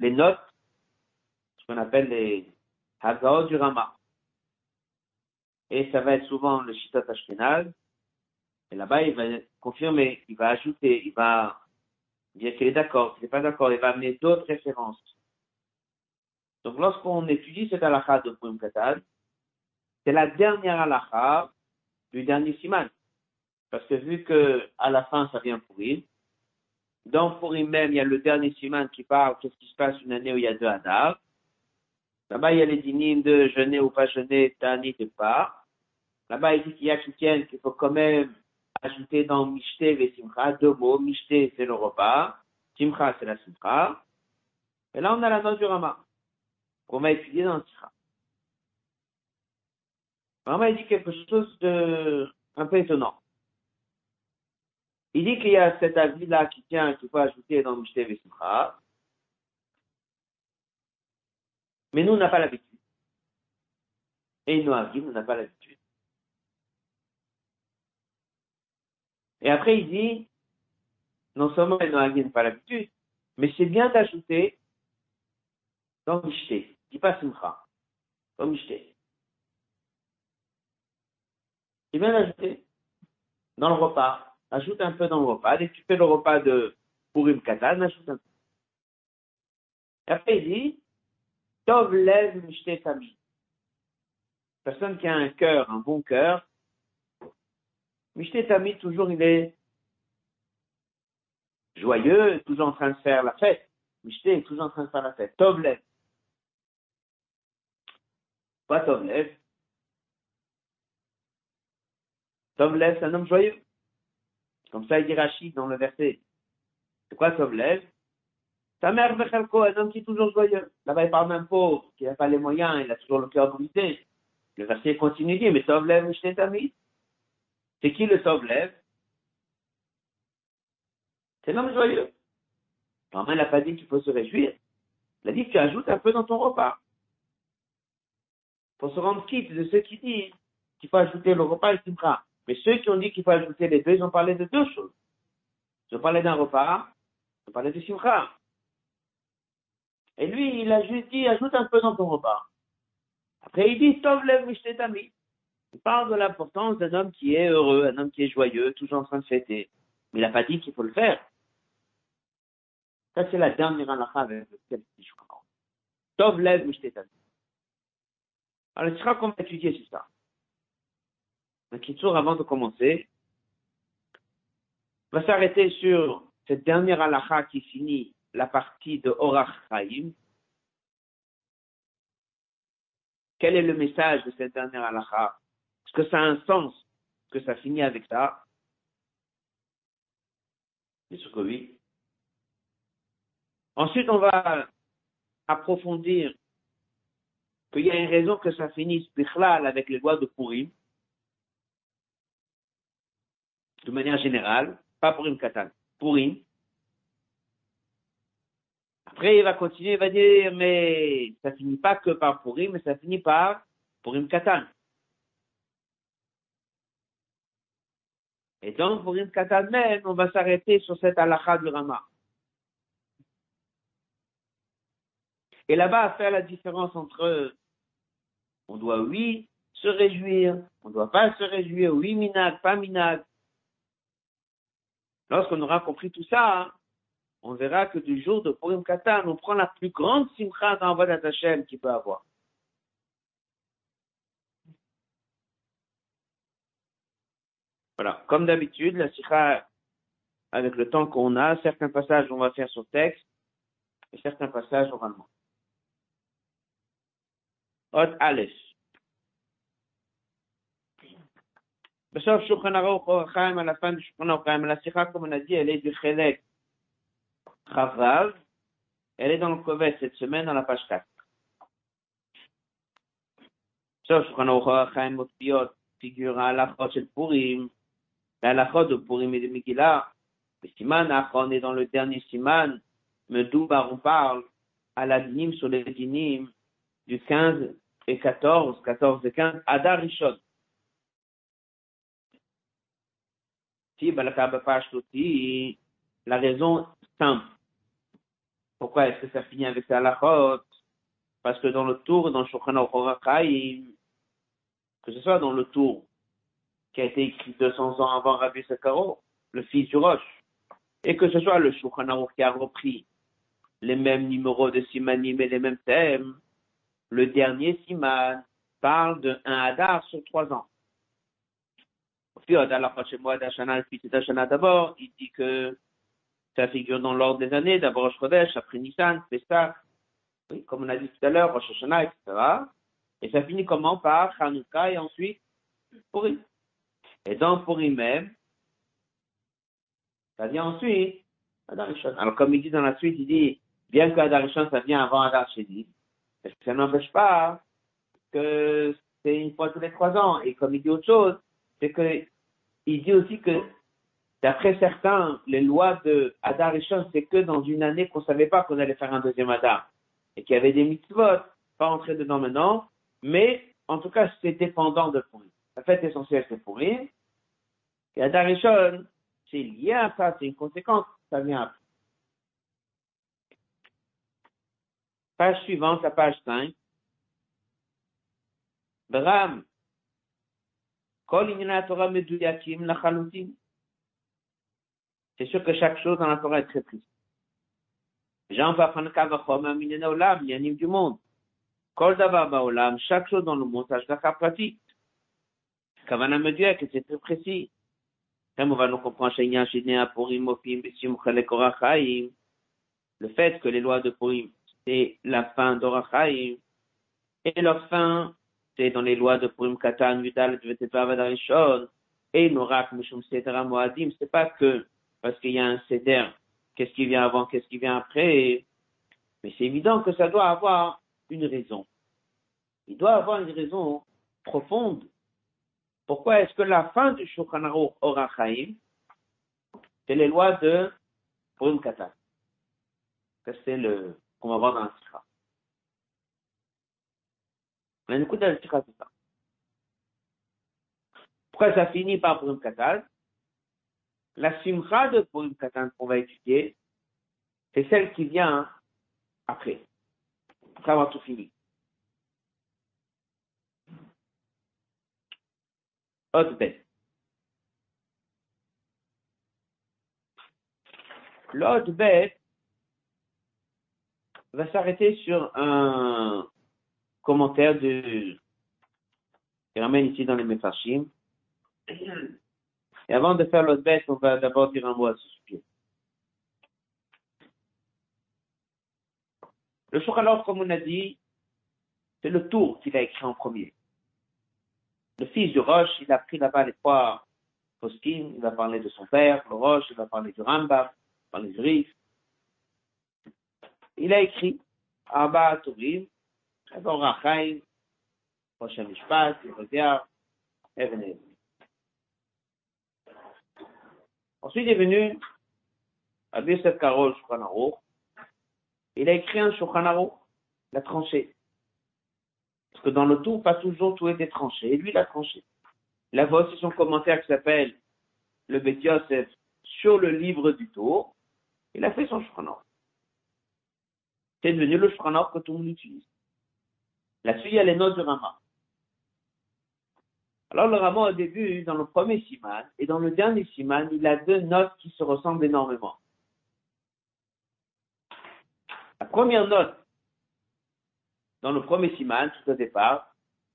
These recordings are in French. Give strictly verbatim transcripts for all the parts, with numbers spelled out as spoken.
les notes, ce qu'on appelle les Hagaot du Rama. Et ça va être souvent le Shitat Ashkenaz. Et là-bas, il va confirmer, il va ajouter, il va dire qu'il est d'accord, qu'il n'est pas d'accord, il va amener d'autres références. Donc, lorsqu'on étudie cette halakha de Purim Katan, c'est la dernière halakha du dernier siman. Parce que vu que à la fin, ça vient Purim, dans Purim même, il y a le dernier siman qui parle qu'est-ce qui se passe une année où il y a deux Hadar. Là-bas, il y a les dynimes de jeûner ou pas jeûner, Tanit et pas. Là-bas, il dit qu'il y a qui tiennent qu'il faut quand même ajouter dans Mishté et Simcha deux mots. Mishté, c'est le repas. Simcha, c'est la Simcha. Et là, on a la note du Rama, qu'on va étudier dans le Sikha. Le Rama, il dit quelque chose de un peu étonnant. Il dit qu'il y a cet avis-là qui tient, qu'il faut ajouter dans Mishté et Simcha. Mais nous, on n'a pas l'habitude. Et Noagim, on n'a pas l'habitude. Et après, il dit, non seulement les Noagim n'ont pas l'habitude, mais c'est bien d'ajouter dans Mishté. Il dit pas Simcha. Dans Mishté. C'est bien d'ajouter dans le repas. Ajoute un peu dans le repas. Dès que tu fais le repas de Purim Katan, ajoute un peu. Et après, il dit, Tov lev Mishté Tami. Personne qui a un cœur, un bon cœur, Mishté Tami, toujours, il est joyeux, toujours en train de faire la fête. Mishté est toujours en train de faire la fête. Tov lev. Pas Tov lev. Tov lev, c'est un homme joyeux. Comme ça, il dit Rachid dans le verset. C'est quoi Tov lev? Ta mère Bechelko, un homme qui est toujours joyeux. Là-bas, il parle d'un pauvre, qui n'a pas les moyens, il a toujours le cœur brisé. Le verset continue, dit, mais Tov lev, Mishté Tami. C'est qui le Tov lev? C'est l'homme joyeux. Normalement, il n'a pas dit qu'il faut se réjouir. Il a dit que tu ajoutes un peu dans ton repas. Pour se rendre quitte de ceux qui disent qu'il faut ajouter le repas et le simcha. Mais ceux qui ont dit qu'il faut ajouter les deux, ils ont parlé de deux choses. Ils ont parlé d'un repas, ils ont parlé de simcha. Et lui, il a juste dit, ajoute un peu dans ton repas. Après, il dit, Tov lev mishté tami. Il parle de l'importance d'un homme qui est heureux, un homme qui est joyeux, toujours en train de fêter. Mais il n'a pas dit qu'il faut le faire. Ça, c'est la dernière halakha avec laquelle je comprends. Tov lev mishté tami. Alors, le sera qu'on va étudier, c'est ça. Donc, toujours avant de commencer, on va s'arrêter sur cette dernière halakha qui finit la partie de Orach Chaim. Quel est le message de cette dernière halakha? Est-ce que ça a un sens que ça finit avec ça? Bien sûr que oui. Ensuite, on va approfondir qu'il y a une raison que ça finisse bichlal avec les lois de Purim, de manière générale, pas Purim Katan, Purim. Après, il va continuer, il va dire, mais ça finit pas que par Purim, mais ça finit par Purim Katan. Et donc, Purim Katan même, on va s'arrêter sur cette halakha du Rama. Et là-bas, faire la différence entre, on doit, oui, se réjouir, on ne doit pas se réjouir, oui, minag, pas minag. Lorsqu'on aura compris tout ça, on verra que du jour de Purim Katan, on prend la plus grande simcha dans Avodat Hashem qu'il peut avoir. Voilà. Comme d'habitude, la sikha, avec le temps qu'on a, certains passages on va faire sur texte, et certains passages oralement. Hot Aleph. Bessof Shulchan Aruch Orach Chaim, à la fin du Shulchan Aruch Chaim, la sikha, comme on a dit, elle est du Chelek Chavav. Elle est dans le Kovet cette semaine, dans la page quatre. Bessof Shulchan Aruch Orach Chaim, Motpiot, figure à la chod de Purim, la halachot de Purim et de Megillah. Le siman, après on est dans le dernier siman, Medoubar, on parle à la dinim sur les dinim du quinze et quatorze, quatorze et quinze, Adar Rishon. Si, Balakaba Pashtoti, la raison simple Pourquoi est-ce que ça finit avec la halachot? Parce que dans le tour, dans le Shulchan Aruch Orach Chaim, que ce soit dans le tour qui a été écrit deux cents ans avant Rabbi Sakaro, le fils du Roche, et que ce soit le Shulchan Aruch qui a repris les mêmes numéros de simanim et les mêmes thèmes, le dernier siman parle de un hadar sur trois ans. Au fil de la prochaine mois d'Ashana, le fils d'Ashana d'abord, il dit que ça figure dans l'ordre des années, d'abord Rosh Chodesh, après Nissan, Pessah, oui, comme on a dit tout à l'heure, Rosh Hashanah, et cetera. Et ça finit comment? Par Hanouka et ensuite Purim. Et dans Purim même, ça vient ensuite Adar Rishon. Alors comme il dit dans la suite, il dit, bien que Adar Rishon, ça vient avant Adar Sheni, parce que ça n'empêche pas que c'est une fois tous les trois ans. Et comme il dit autre chose, c'est que il dit aussi que d'après certains, les lois de Adar Rishon, c'est que dans une année qu'on savait pas qu'on allait faire un deuxième Adar. Et qu'il y avait des mitzvot, pas entrer dedans maintenant, mais en tout cas, c'est dépendant de Purim. La fête essentielle, c'est Purim. Et Adar Rishon, c'est lié à ça, c'est une conséquence, ça vient après. Page suivante, la page cinq. Bram, Kol Inyana Torah Meduyakim Lachalutim. C'est sûr que chaque chose dans la Torah est très précise. Jean va prendre Kavachom, Aminena Olam, Yanim du monde. Kol Davar Baolam, chaque chose dans le monde, ça je pratique. Kavana Meduyak, c'est très précis. Comme on va nous comprendre, le fait que les lois de Purim, c'est la fin d'Orach Chaim, et leur fin, c'est dans les lois de Purim Katan, Yudal, Vetevav, Adar Rishon, et Norak, Mishum, Seder, Moadim, c'est pas que parce qu'il y a un Seder, qu'est-ce qui vient avant, qu'est-ce qui vient après, mais c'est évident que ça doit avoir une raison. Il doit avoir une raison profonde. Pourquoi est-ce que la fin du Shulchan Aruch Orach Chaim, c'est les lois de Purim Katan? C'est le qu'on va voir dans la Sikha. On a une écoute de la Sikha, c'est ça. Pourquoi ça finit par Purim Katan? La Simcha de Purim Katan qu'on va étudier, c'est celle qui vient après, après avoir tout fini. Autre bête. L'autre bête va s'arrêter sur un commentaire de qu'il ramène ici dans les Mefarshim. Et avant de faire l'autre bête, on va d'abord dire un mot à ce sujet. Le Shulchan Aruch, comme on a dit, c'est le tour qu'il a écrit en premier. Le fils du Roche, il a pris là-bas les trois poskim, il va parler de son père, le Roche, il va parler du Rambam, il va parler du Rif. Il a écrit Arba Tovim, Orach Chaim, Rosh Mishpat, Yehuda, Even Even. Ensuite est venu Rabbi Yosef Karo, Shulchan Aruch. Il a écrit un Shulchan Aruch, la tranchée. Parce que dans le tour, pas toujours tout était tranché. Et lui, il a tranché. Il a fait aussi son commentaire qui s'appelle le Bet Yosef sur le livre du tour. Il a fait son Shulchan Aruch. C'est devenu le Shulchan Aruch que tout le monde utilise. Là-dessus, il y a les notes du Rama. Alors, le Rama, au début, dans le premier siman et dans le dernier siman, il a deux notes qui se ressemblent énormément. La première note, dans le premier siman, tout au départ,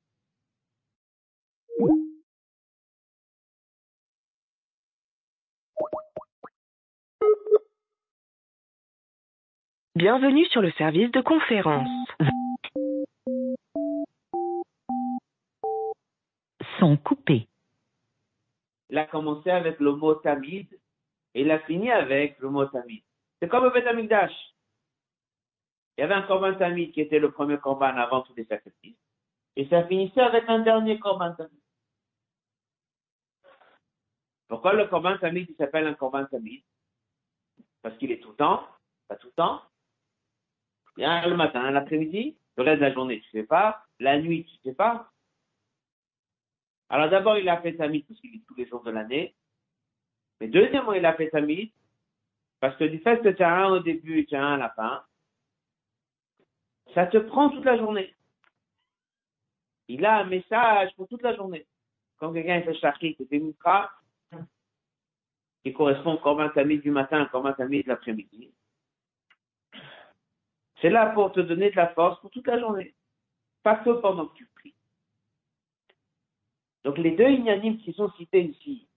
Bienvenue sur le service de conférence. Son coupé. il a commencé avec le mot tamid et il a fini avec le mot tamid. C'est comme le Bet Amikdash. Il y avait un korban tamid qui était le premier korban avant tous les sacrifices. Et ça finissait avec un dernier korban tamid. Pourquoi le korban tamid il s'appelle un korban tamid? Parce qu'il est tout le temps, pas tout le temps. Il y a le matin, l'après-midi, le reste de la journée, tu ne sais pas. La nuit, tu ne sais pas. Alors d'abord, il a fait tamid parce qu'il est tous les jours de l'année. Mais deuxièmement, il a fait tamid parce que du fait que tu as un au début et tu as un à la fin, Ça te prend toute la journée. Il a un message pour toute la journée. Quand quelqu'un fait shachrit, il fait mukra, qui correspond au korban tamid du matin, au korban tamid de l'après-midi. C'est là pour te donner de la force pour toute la journée. Pas que pendant que tu pries. Donc les deux inyanim qui sont cités ici,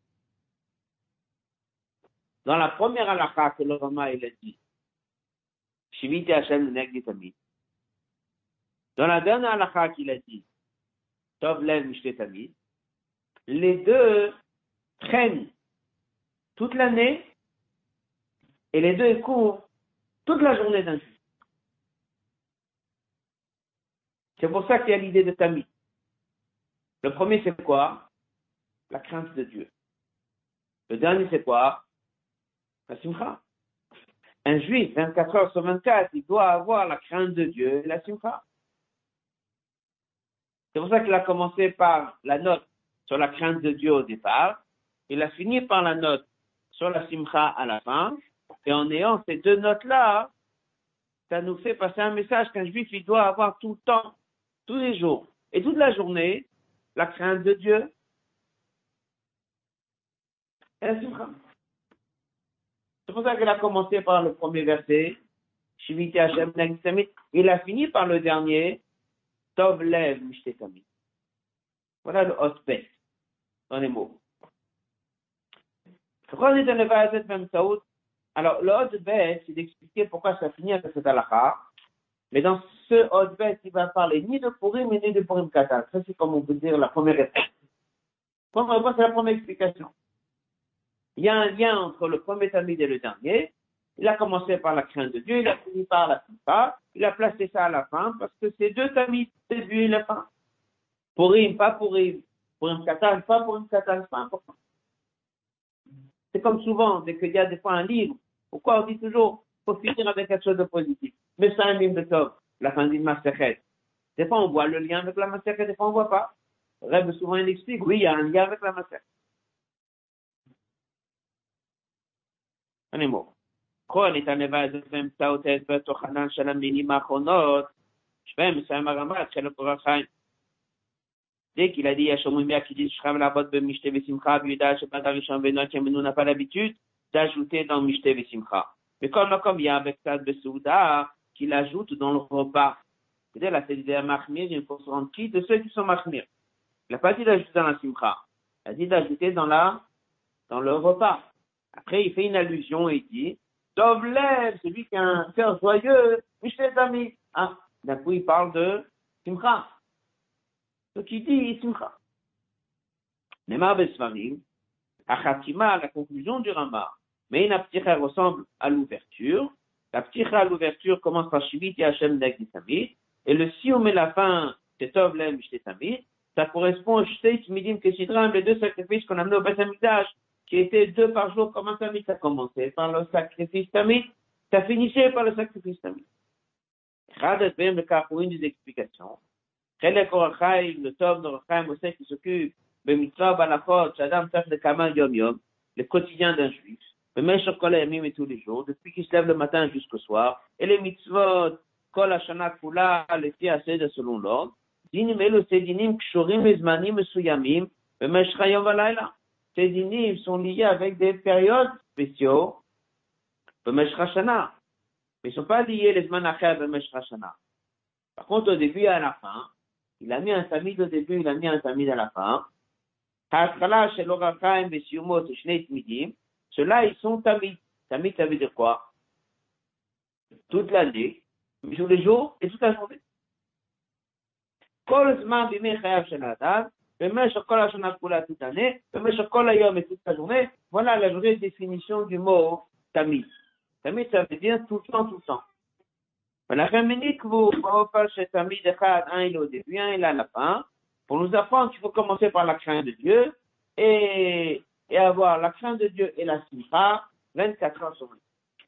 dans la première halakha que le Rama il a dit, Shiviti Hashem Negdi Tamid. Dans la dernière halakha qu'il a dit, Tov Lev Mishte Tamid, les deux prennent toute l'année et les deux couvrent toute la journée d'un juif. C'est pour ça qu'il y a l'idée de Tamid. Le premier c'est quoi? La crainte de Dieu. Le dernier c'est quoi? La simcha. Un juif, vingt-quatre heures sur vingt-quatre, il doit avoir la crainte de Dieu et la simcha. C'est pour ça qu'il a commencé par la note sur la crainte de Dieu au départ. Il a fini par la note sur la simcha à la fin. Et en ayant ces deux notes-là, ça nous fait passer un message qu'un juif, il doit avoir tout le temps, tous les jours et toute la journée, la crainte de Dieu et la simcha. C'est pour ça qu'il a commencé par le premier verset, Shiviti Hashem Negdi Tamid. Il a fini par le dernier, Tov Lev Mishte Tamid. Voilà le hot bet dans les mots. Pourquoi on est dans le Va'azet Mem Saoud? Alors, le hot bet, c'est d'expliquer pourquoi ça finit avec cette halakha. Mais dans ce hot bet, il va parler ni de Purim, ni de Purim Katan. Ça, c'est comme on peut dire la première réponse. Première réponse, c'est la première explication. Il y a un lien entre le premier tamid et le dernier. Il a commencé par la crainte de Dieu, il a fini par la simcha. Il a placé ça à la fin parce que c'est deux tamid, le début et la fin. Purim, pas Purim. Purim Katan, pas Purim Katan, c'est pas important. C'est comme souvent, dès qu'il y a des fois un livre, pourquoi on dit toujours, faut finir avec quelque chose de positif. Mais c'est un livre de Tov, la fin d'une Masechet. Des fois on voit le lien avec la Masechet, des fois on voit pas. Rêve souvent il explique, oui, il y a un lien avec la Masechet. Un mot. כל התענבה הזאת באמצעות ההסבר תוכנן של המילים האחרונות, שבהם מסיים הרמ"א את חלק אור החיים. Dès qu'il a dit à Shomrimia qui dit Shrav la botte de Mishte Vesimcha, Biuda, Shabbat Arishon Benoît, qui n'a pas l'habitude d'ajouter dans Mishte Vesimcha. Mais comme, comme il y a avec ça de Souda, qu'il ajoute dans le repas. C'est-à-dire, là, c'est des Mahmir, il faut se rendre qui de ceux qui sont Mahmir. Il n'a pas dit d'ajouter dans la Simcha. Il a dit d'ajouter dans la, dans le repas. Après, il fait une allusion et il dit, Tov Lev, celui qui a un cœur joyeux, Mishte Tamid. Ah, d'un coup, il parle de Simcha. Donc il dit Simcha. Nemar Besvarim, Achatima, la conclusion du Rama. Mais une pticha ressemble à l'ouverture. La pticha à l'ouverture commence par Shiviti Hashem Negdi Tamid. Et le si on met la fin, c'est Tov Lev Mishte Tamid. Ça correspond au Shteit Midim Kesidram, les deux sacrifices qu'on a amenés au Beth Hamikdash, qui étaient deux par jour. Comment Tamid ça commençait? Par le sacrifice Tamid. Ça finissait par le sacrifice Tamid. Radat Bem le cas pour une des explications. Chelek Orachaim, le Tov d'Orachaim, aussi qui s'occupe de mitzvah balachot, Shadam Taf de Kamal Yom Yom, le quotidien d'un juif, le Meshach Kol Hayamim et tous les jours, depuis qu'il se lève le matin jusqu'au soir, et les mitzvot, Kol Hashana Kula, les filles assez selon l'ordre, Dinim Elo Sedinim Kshurim Ezmanim Mesuyamim, le Meshach Hayom Valayla. Ces dinim sont liés avec des périodes spéciaux, le Meshach Hashana, mais ils ne sont pas liés les Zmanacher le Meshach Hashana. Par contre, au début et à la fin, il a mis un tamid au début, il a mis un tamid à la fin. Ceux-là, ils sont tamid. Tamid, ça veut dire quoi? Toute l'année, tous les jours et toute la journée. Toute l'année, toute la journée. Voilà la vraie définition du mot tamid. Tamid, ça veut dire tout le temps, tout le temps. La féminine, vous, chez Tamid Echad, un il est au début, un il est à la fin, pour nous apprendre qu'il faut commencer par la crainte de Dieu et, et avoir la crainte de Dieu et la simcha vingt-quatre heures sur vingt.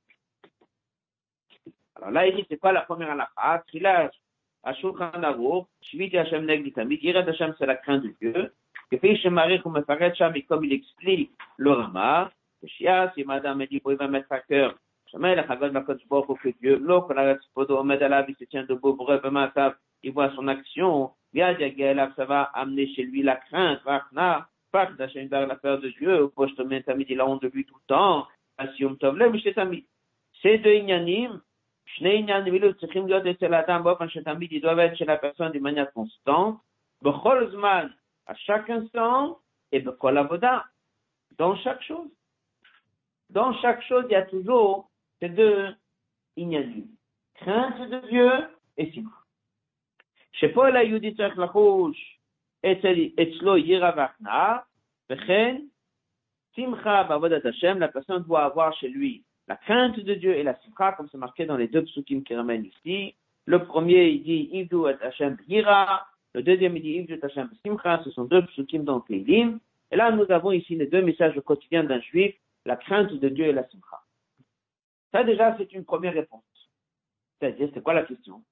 Alors là, il dit, c'est quoi la première halakha? Trilach, Ashulchan Aruch, Shiviti Hashem Negdi Tamid, Yirat Hashem, c'est la crainte de Dieu. Que fait Shemarich ou Mefaret Sham, et comme il explique le Rama, que Shia, si madame me dit, vous pouvez mettre à cœur Jamais la Chagod Makot Baruch que Dieu, l'eau, qu'on a Podo Omed Alav, il se tient debout, bref, Matab, il voit son action, Yad Yagelav, ça va amener chez lui la crainte, Rachna, Pach d'Hachem Dar, la peur de Dieu, Poch Tomen Tamid, il a honte de lui tout le temps, Asium Tovlem, Mishte Tamid. Ces deux Inyanim, Shnei Inyanim, ils Tzechim Yod et Selatam, Bof, Mishte Tamid, ils doivent être chez la personne d'une manière constante, Bechol Zman, à chaque instant, et Bechol Avoda, dans chaque chose. Dans chaque chose, il y a toujours ces deux inyanim. Crainte de Dieu et simcha. Shepoel hayudi tzarich lachush etzlo yira v'achna, v'chen simcha b'avodat Hashem, la personne doit avoir chez lui la crainte de Dieu et la simcha, comme c'est marqué dans les deux psukim qui ramènent ici. Le premier, il dit Ivdu et Hashem yira. Le deuxième, il dit Ivdu et Hashem simcha. Ce sont deux psukim dans le Teilim. Et là, nous avons ici les deux messages quotidiens d'un juif, la crainte de Dieu et la simcha. Ça, déjà, c'est une première réponse. C'est-à-dire, c'est quoi la question?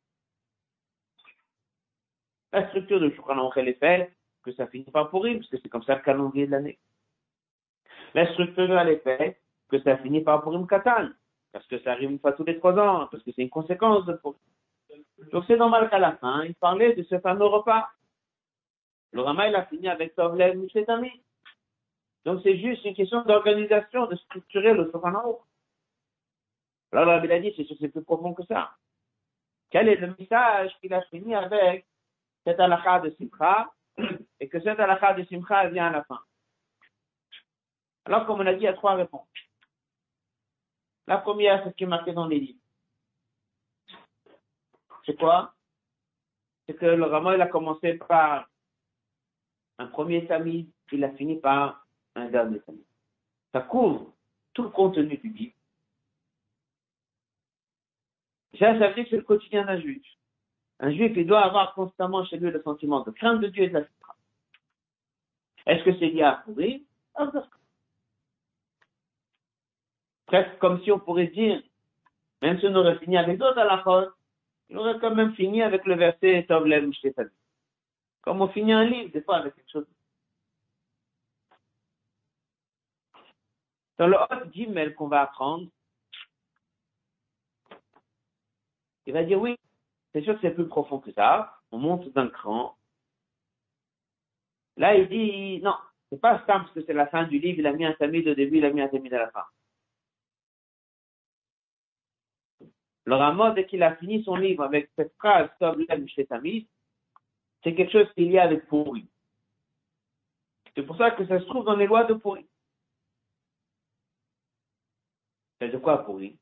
La structure de Shulchan Aruch, elle est faite, que ça finit par pourrir, parce que c'est comme ça le calendrier de l'année. La structure, elle est faite, que ça finit par Purim Katan, parce que ça arrive une fois tous les trois ans, parce que c'est une conséquence de Purim. Donc, c'est normal qu'à la fin, il parlait de ce fameux repas. Le Rama, il a fini avec Tovlev Mishetami. Donc, c'est juste une question d'organisation, de structurer le Shulchan Aruch. Alors, le Rabbi a dit, c'est, c'est plus profond que ça. Quel est le message qu'il a fini avec cette halakha de Simcha, et que cette halakha de Simcha vient à la fin? Alors, comme on a dit, il y a trois réponses. La première, c'est ce qui est marqué dans les livres. C'est quoi? C'est que le Rama, il a commencé par un premier tamid, il a fini par un dernier tamid. Ça couvre tout le contenu du livre. Ça, ça veut dire que c'est le quotidien d'un juif. Un juif, il doit avoir constamment chez lui le sentiment de crainte de Dieu et de la simcha. Est-ce que c'est lié à pourrir? Presque comme si on pourrait dire, même si on aurait fini avec d'autres halakhot, il aurait quand même fini avec le verset Tov Lev Mishte Tamid. Comme on finit un livre, des fois, avec quelque chose. Dans le Hot Gimel qu'on va apprendre, il va dire oui, c'est sûr que c'est plus profond que ça. On monte d'un cran. Là, il dit non, c'est pas simple parce que c'est la fin du livre. Il a mis un tamid au début, il a mis un tamid à la fin. Le Rama, dès qu'il a fini son livre avec cette phrase Tov Lev Mishte Tamid, c'est quelque chose qui est lié avec Pourri. C'est pour ça que ça se trouve dans les lois de Pourri. C'est de quoi Pourri?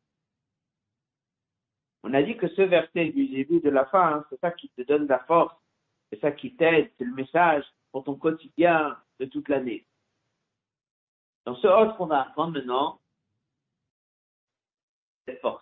On a dit que ce verset du début de la fin, hein, c'est ça qui te donne la force, c'est ça qui t'aide, c'est le message pour ton quotidien de toute l'année. Dans ce hôte qu'on va apprendre maintenant, cette force.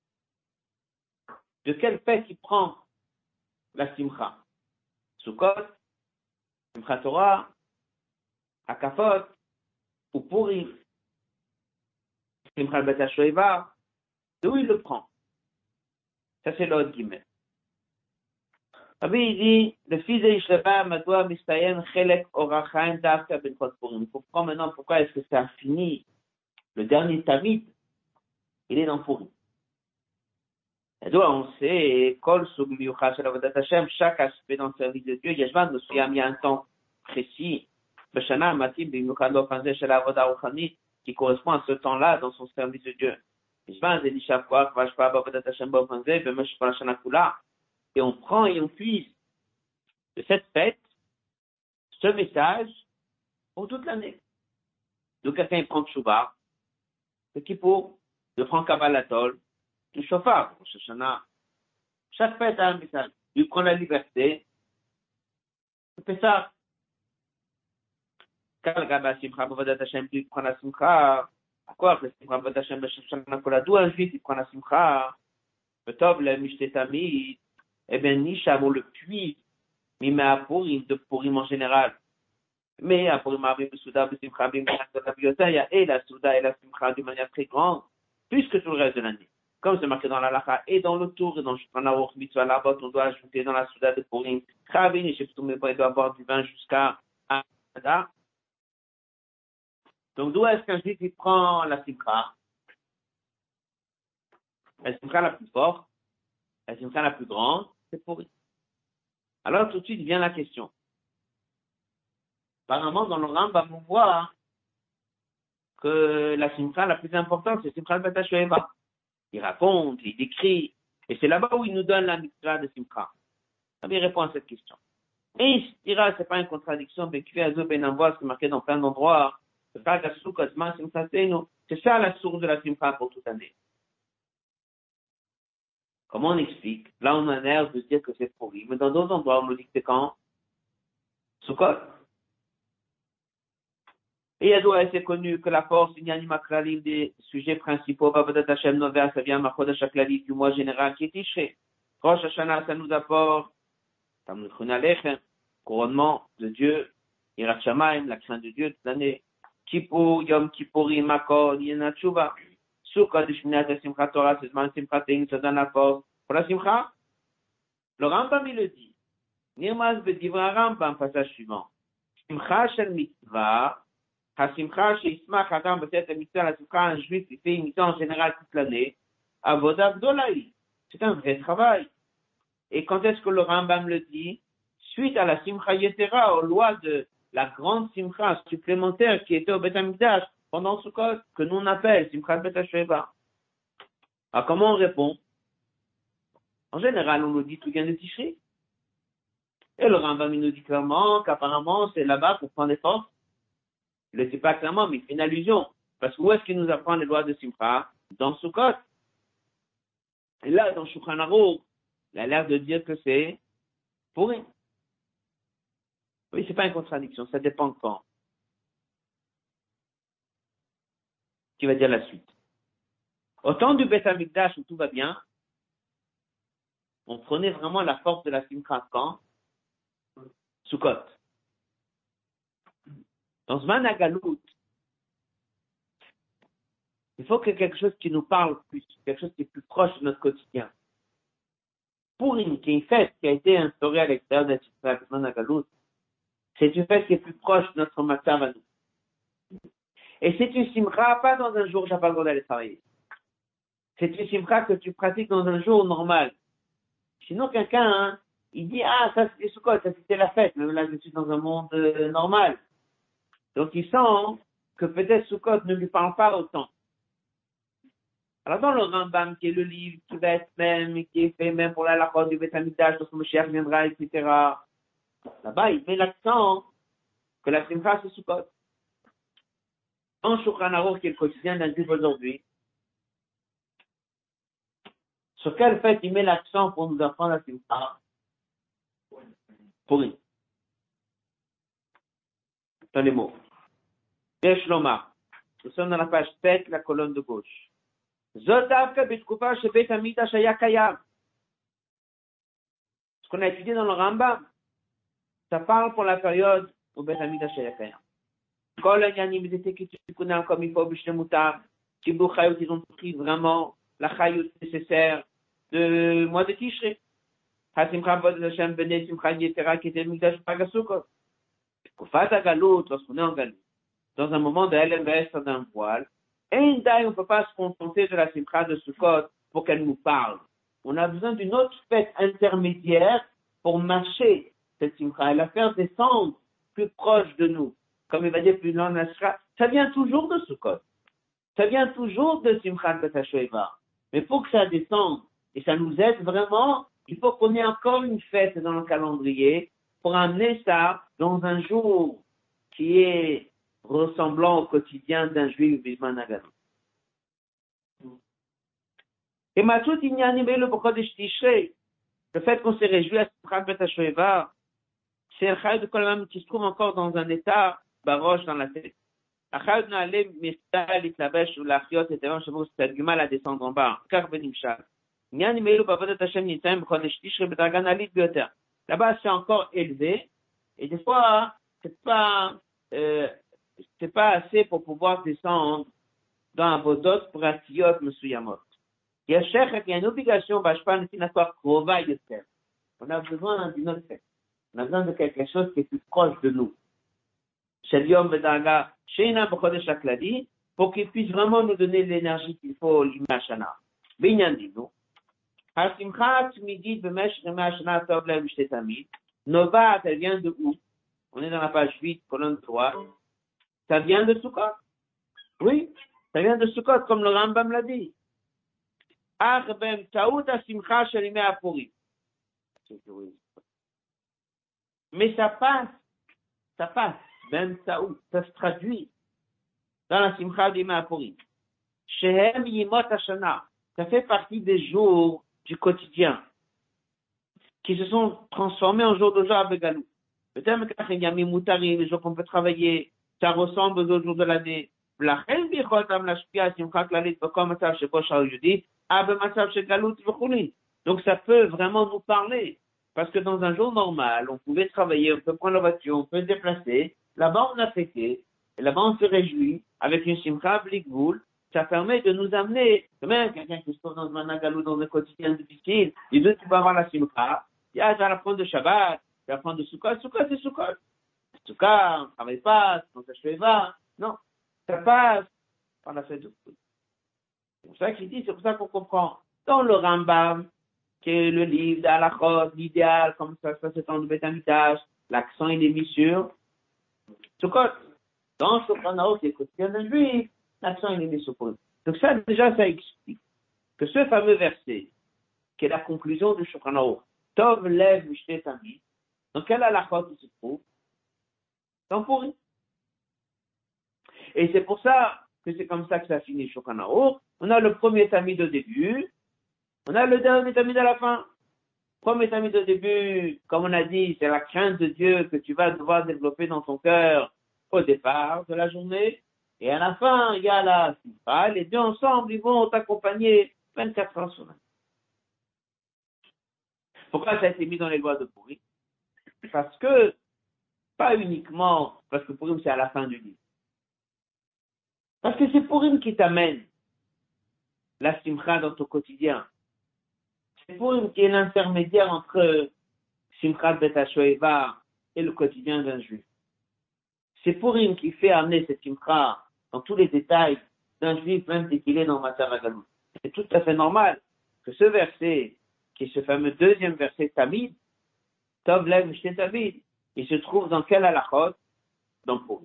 De quelle fête il prend la simcha? Sukkot, Simchat Torah, Hakafot, ou Purim, Simchat Bet HaShoeva, d'où il le prend? Ça c'est l'autre guillemets. Rabbi il dit, le fils d'Ishleba, Madoua Mistayen, Chelek Orachaim, Dafka Ben Chot Purim. Il faut comprendre maintenant pourquoi est-ce que ça a fini. Le dernier tamid, il est dans Purim. Et donc, on sait, Kol Sug Miyucha Shel Avodat Hashem, chaque aspect dans le service de Dieu, Yeshvan nous a mis un temps précis, Beshana Matim Bimiyuchad Lofanze Shel Avodah Ruchani, qui correspond à ce temps-là dans son service de Dieu. Yeshvan Zedi Shavkoach Vashpa Avodat Hashem Bofanze, Bemesh Parashana Kula. Et on prend et on puise de cette fête ce message pour toute l'année. Donc, quelqu'un prend Tchouba, le Kippour, le prend Kabbalatol, le Shofar, le Shoshana. Chaque fête a un message. Il prend la liberté, le Pessah. Quand le Gabba Simcha Bavodat Hashem, il prend la Simcha. À quoi le Simcha Bavodat Hashem, le Shoshana Kola, d'où un juif, il prend la Simcha. Le Tov, le Mishte Tamid, eh bien, Nisha, on le puise, mais mais à Purim, de Purim en général. Mais à Purim, Abim, Souda, Simcha, Abim, et la Souda et la Simcha d'une manière très grande, plus que tout le reste de l'année. Comme c'est marqué dans la Lacha, et dans le tour, et dans le Shulchan Aruch, Mitzvah Labot, on doit ajouter dans la Souda de Purim, Chavin, et Sheptum, il doit avoir du vin jusqu'à Ada. Donc, d'où est-ce qu'un juif, il prend la Simcha? la simcha la plus forte, la simcha la plus grande, c'est Purim. Alors tout de suite vient la question. Apparemment, dans le Rambam, on voit que la simcha la plus importante, c'est Simcha Bet HaShoeva. Il raconte, il décrit, et c'est là-bas où il nous donne la mitzvah de simcha. Ça lui répond à cette question. Et il dira, c'est pas une contradiction, mais qui fait Azo Ben Amboise, c'est marqué dans plein d'endroits, c'est ça la source de la simcha pour toute année. Comment on explique? Là, on a l'air de dire que c'est pourri, mais dans d'autres endroits, on nous dit que c'est quand? Sukkot. Et Yadoua, c'est connu que la force, il y a une makralim des sujets principaux, Babadat Hashem Novea, ça vient Machodesh HaKlali du mois général qui est Tishrei. Rosh Hashanah, ça nous apporte, Tamid Chun Alechem, couronnement de Dieu, Yirat Shamayim, la crainte de Dieu toute l'année. Kippur, Yom Kippurim, Makor, Yena Tshuva. Sukkot, Shminat, Simchat Torah, c'est Zman Simchat Tein, ça donne la force. Pour la Simcha, le Rambam, il le dit. Nirmaz Bedivra Rambam, passage suivant. Simcha Shel Mitzvah, HaSimcha Sheismach Adam B'Tet HaMitzvah, la Simcha, un juif qui fait une mitzvah en général toute l'année, Avodah Gdolaï. C'est un vrai travail. Et quand est-ce que le Rambam le dit? Suite à la Simcha Yetera, aux lois de la grande Simcha supplémentaire qui était au Beth HaMikdash pendant Sukkot, que nous on appelle Simcha Bet HaShoeva. Alors comment on répond? En général, on nous dit tout vient de Tishrei. Et le Rambam il nous dit clairement qu'apparemment c'est là-bas pour prendre les forces. Il ne le dit pas clairement, mais il fait une allusion. Parce que où est-ce qu'il nous apprend les lois de Simcha? Dans Sukkot. Et là, dans Shulchan Aruch, il a l'air de dire que c'est Purim. Oui, c'est pas une contradiction, ça dépend quand. Qui va dire la suite. Au temps du Beth HaMikdash où tout va bien, on prenait vraiment la force de la Simcha quand? Sukkot. Dans Zman HaGalut, il faut que quelque chose qui nous parle plus, quelque chose qui est plus proche de notre quotidien. Purim, qui est une fête qui a été instaurée à l'extérieur de la Zman HaGalut, c'est une fête qui est plus proche de notre matzav à nous. Et c'est une simcha, pas dans un jour où j'ai pas le droit d'aller travailler. C'est une simcha que tu pratiques dans un jour normal. Sinon, quelqu'un, hein, il dit, ah, ça c'était Sukkot, ça c'était la fête, mais là je suis dans un monde euh, normal. Donc il sent que peut-être Sukkot ne lui parle pas autant. Alors dans le Rambam, qui est le livre qui va être même, qui est fait même pour la lacrosse du Beth HaMikdash, lorsque Moshiach viendra, et cetera. Là-bas, il met l'accent que la simcha c'est Sukkot. En Shulchan Aruch, qui est le quotidien d'un juif aujourd'hui, sur quel fait il met l'accent pour nous apprendre la simcha? Purim. Dans les mots. Yesh Lomar. Nous sommes dans la page sept, la colonne de gauche. Zotavka B'Tkufa Shebet HaMikdash Haya Kayam. Ce qu'on a étudié dans le Rambam, ça parle pour la période où Beth HaMikdash Haya Kayam. Kol Anyanim, ils étaient Kitikunan comme il faut, B'Shlemutar, Kibou Chayot, ils ont pris vraiment la Chayot nécessaire de mois de Tishrei. HaSimcha Vod Hashem B'nei Simcha Yetera qui était Mikdash Pagasukot. Kufat HaGalut, lorsqu'on est en Galut, dans un moment de L M S d'un voile, et on ne peut pas se contenter de la Simcha de Sukkot pour qu'elle nous parle. On a besoin d'une autre fête intermédiaire pour marcher cette Simcha et la faire descendre plus proche de nous. Comme il va dire plus loin, ça vient toujours de Sukkot. Ça vient toujours de Simchat Bet HaShoeva. Mais pour que ça descende et ça nous aide vraiment, il faut qu'on ait encore une fête dans le calendrier pour amener ça dans un jour qui est ressemblant au quotidien d'un juif Bisman Naganou. Et Matout Inyani le Bokodesh Tishrei, le fait qu'on s'est réjoui à Simchat Bet HaShoeva, c'est un chayot de Kolam qui se trouve encore dans un état baroche dans la tête. Achayot Naalem Mistal Itlabesh ou l'Achiot et Tevan Shavou, c'est du mal à descendre en bas. Car Benimshal. Inyani Melo Bavodat Hashem Nitzayim Bokodesh Tishrei Bedragan Alit Bioter. Là-bas, c'est encore élevé, et des fois, c'est pas, euh, c'est pas assez pour pouvoir descendre dans un Avodot Pratiyot Mesuyamot. Il y a cher qu'il y a une obligation, Bashpan, Sinatoire, Krova, Yoter. On a besoin d'une autre fête. On a besoin de quelque chose qui est plus proche de nous. Sheliom Bedaga, Sheina Bokodesh Akladi, pour qu'il puisse vraiment nous donner l'énergie qu'il faut, l'Imashana. Binyan Dino. Hasimcha Tzmidit Bemesh Remashna Tov Lev Shte Tamid. Novat, elle vient de où? On est dans la page huit, colonne trois. Ça vient de Sukkot. Oui, ça vient de Sukkot, comme le Rambam l'a dit. Arbem Taout Hasimcha Shalimé Apurim. Mais ça passe, ça passe, Ben Taout, ça se traduit dans la Simcha d'Yom Apurim. Shehem Yimot Hashana, ça fait partie des jours du quotidien qui se sont transformés en jours de joie avec Galou. Peut-être qu'il y a Moutari, les jours qu'on peut travailler, ça ressemble aux autres jours de l'année. Lachen Bichotam Lashpia Simcha Klalit Bekom Matzav Shebo Shal Yudi, Abe Matzav Shegalut V'chuli. Donc ça peut vraiment nous parler. Parce que dans un jour normal, on pouvait travailler, on peut prendre la voiture, on peut se déplacer. Là-bas, on a fêté. Et là-bas, on se réjouit avec une simcha blikboul. Ça permet de nous amener, quand même, quelqu'un qui se trouve dans un agalou, dans un quotidien difficile, il dit, tu vas avoir la simcha. Il y a, tu vas la prendre de Shabbat, tu vas prendre de Sukkot. Sukkot, c'est Sukkot. Sukkot, on ne travaille pas, on s'achève pas. Non. Ça passe par la fête de Sukkot. C'est pour ça qu'il dit, c'est pour ça qu'on comprend. Dans le Rambam, qui est le livre d'Alachot, l'idéal, comme ça se passe dans le Beth Amikdash, l'accent il est mis sur Sukkot. Dans Shulchan Aruch, qui est quotidien d'un juif, l'accent il est mis sur Purim. Donc ça, déjà, ça explique que ce fameux verset, qui est la conclusion du Shulchan Aruch, Tov lev mishte tamid, dans quel Alachot il se trouve? Dans Purim. Et c'est pour ça que c'est comme ça que ça finit Shulchan Aruch. On a le premier tamid au début, on a le dernier tamid à la fin. Premier tamid au début, comme on a dit, c'est la crainte de Dieu que tu vas devoir développer dans ton cœur au départ de la journée. Et à la fin, il y a la simcha. Les deux ensemble, ils vont t'accompagner vingt-quatre heures sur vingt. Pourquoi ça a été mis dans les lois de Purim? Parce que, pas uniquement, parce que Purim c'est à la fin du livre. Parce que c'est Purim qui t'amène la simcha dans ton quotidien. C'est Purim qui est l'intermédiaire entre Simchat Bet HaShoeva et le quotidien d'un juif. C'est Purim qui fait amener cette simcha dans tous les détails d'un juif, même dès qu'il est dans Matzav HaGalut. C'est tout à fait normal que ce verset, qui est ce fameux deuxième verset Tamid, Tov lev mishte tamid, il se trouve dans quel halachot? Dans Purim.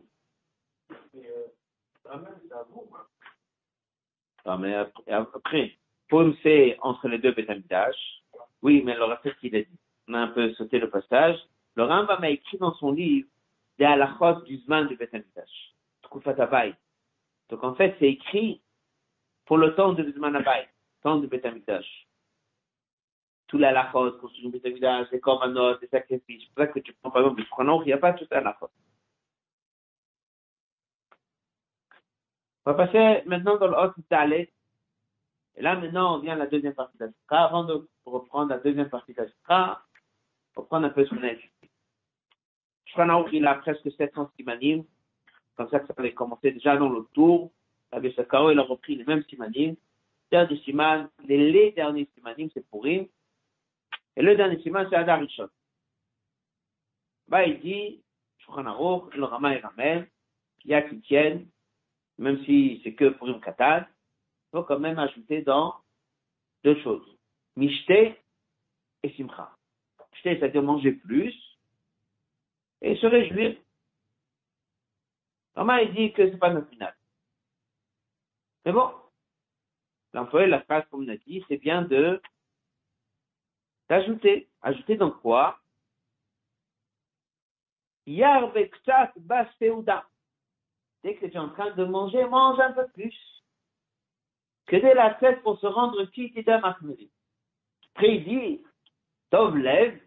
Ah, mais après, Purim c'est entre les deux Beth Amikdash. Oui, mais le reste qu'il a dit. On a un peu sauté le passage. Le Rambam a écrit dans son livre des halachot du Zman du Beth Amikdash. Tkufat Habayit. Donc en fait, c'est écrit pour le temps du Zman Habayit, temps du Beth Amikdash. Tout la halachot, construction du Beth Amikdash, les korbanot, les sacrifices. C'est pour ça que tu prends par exemple le Shulchan Aruch, il n'y a pas tout la halachot. On va passer maintenant dans le Hot Talet. Et là, maintenant, on vient à la deuxième partie de la Sikha. Avant de reprendre la deuxième partie de la Sikha, on va prendre un peu ce qu'on a étudié. Shulchan Aruch, il a presque sept cents simanim. Comme ça que ça avait commencé déjà dans le tour. Rabbi Sakaro, il a repris les mêmes simanim. Dernier siman, les, les derniers simanim, c'est Purim. Et le dernier siman, c'est Adar Rishon. Bah, il dit, Shulchan Aruch, le Rama et Ramel, il y a qui tiennent, même si c'est que Purim Katan, il faut quand même ajouter dans deux choses. Mishte et Simcha. Mishte, c'est-à-dire manger plus et se réjouir. Rama, il dit que c'est pas notre final. Mais bon, l'employé, la phrase, comme on a dit, c'est bien de d'ajouter. Ajouter dans quoi? Yar beksat bas seuda. Dès que tu es en train de manger, mange un peu plus. Que dès la tête pour se rendre quitte et d'amachmeri. Après, il dit, Tov lev,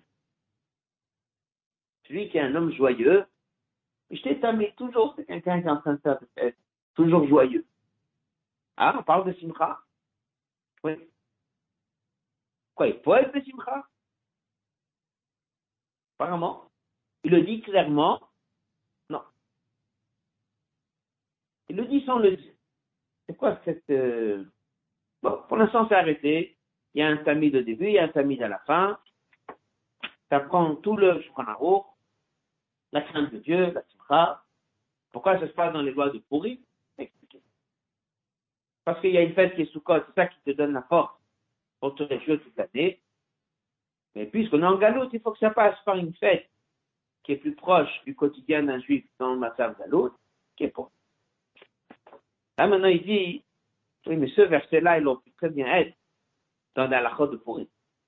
celui qui est un homme joyeux, je t'ai tamé toujours, c'est quelqu'un qui est en train de faire être toujours joyeux. Ah, on parle de Simcha? Oui. Quoi, il faut être de Simcha? Apparemment. Il le dit clairement. Non. Il le dit sans le dire. C'est quoi cette... Euh... Bon, pour l'instant, c'est arrêté. Il y a un tamid au début, il y a un tamid à la fin. Ça prend tout le Shulchan Aruch, la crainte de Dieu, la Simcha. Pourquoi ça se passe dans les lois de Purim? Expliquez. Parce qu'il y a une fête qui est Sukkot, c'est ça qui te donne la force pour te réjouir toute l'année. Mais puisqu'on est en galoute, il faut que ça passe par une fête qui est plus proche du quotidien d'un juif dans le Matzav Galoute, qui est pour. Là, maintenant, il dit, oui, mais ce verset-là, il aurait pu très bien être dans la halakha de Purim.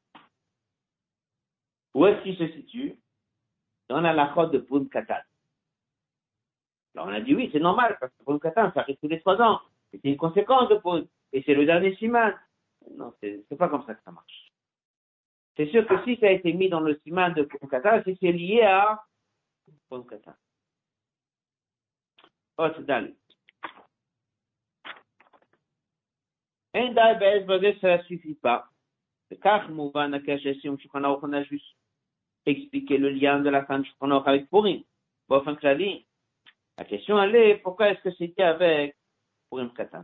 Où est-ce qu'il se situe? Dans la halakha de Purim Katan. Alors, on a dit oui, c'est normal, parce que Purim Katan, ça arrive tous les trois ans. C'est une conséquence de Purim. Et c'est le dernier siman. Non, c'est, c'est pas comme ça que ça marche. C'est sûr que si ça a été mis dans le siman de Purim Katan, c'est que c'est lié à Purim Katan. Autre dalle. Un dalle, ça ne suffit pas. Car, Mouvan, Akashessim, Shukhanah, on a juste expliqué le lien de la fin de Shukhanah avec Purim. Bon, enfin, Klali. La question, elle est, pourquoi est-ce que c'était avec Purim Katan?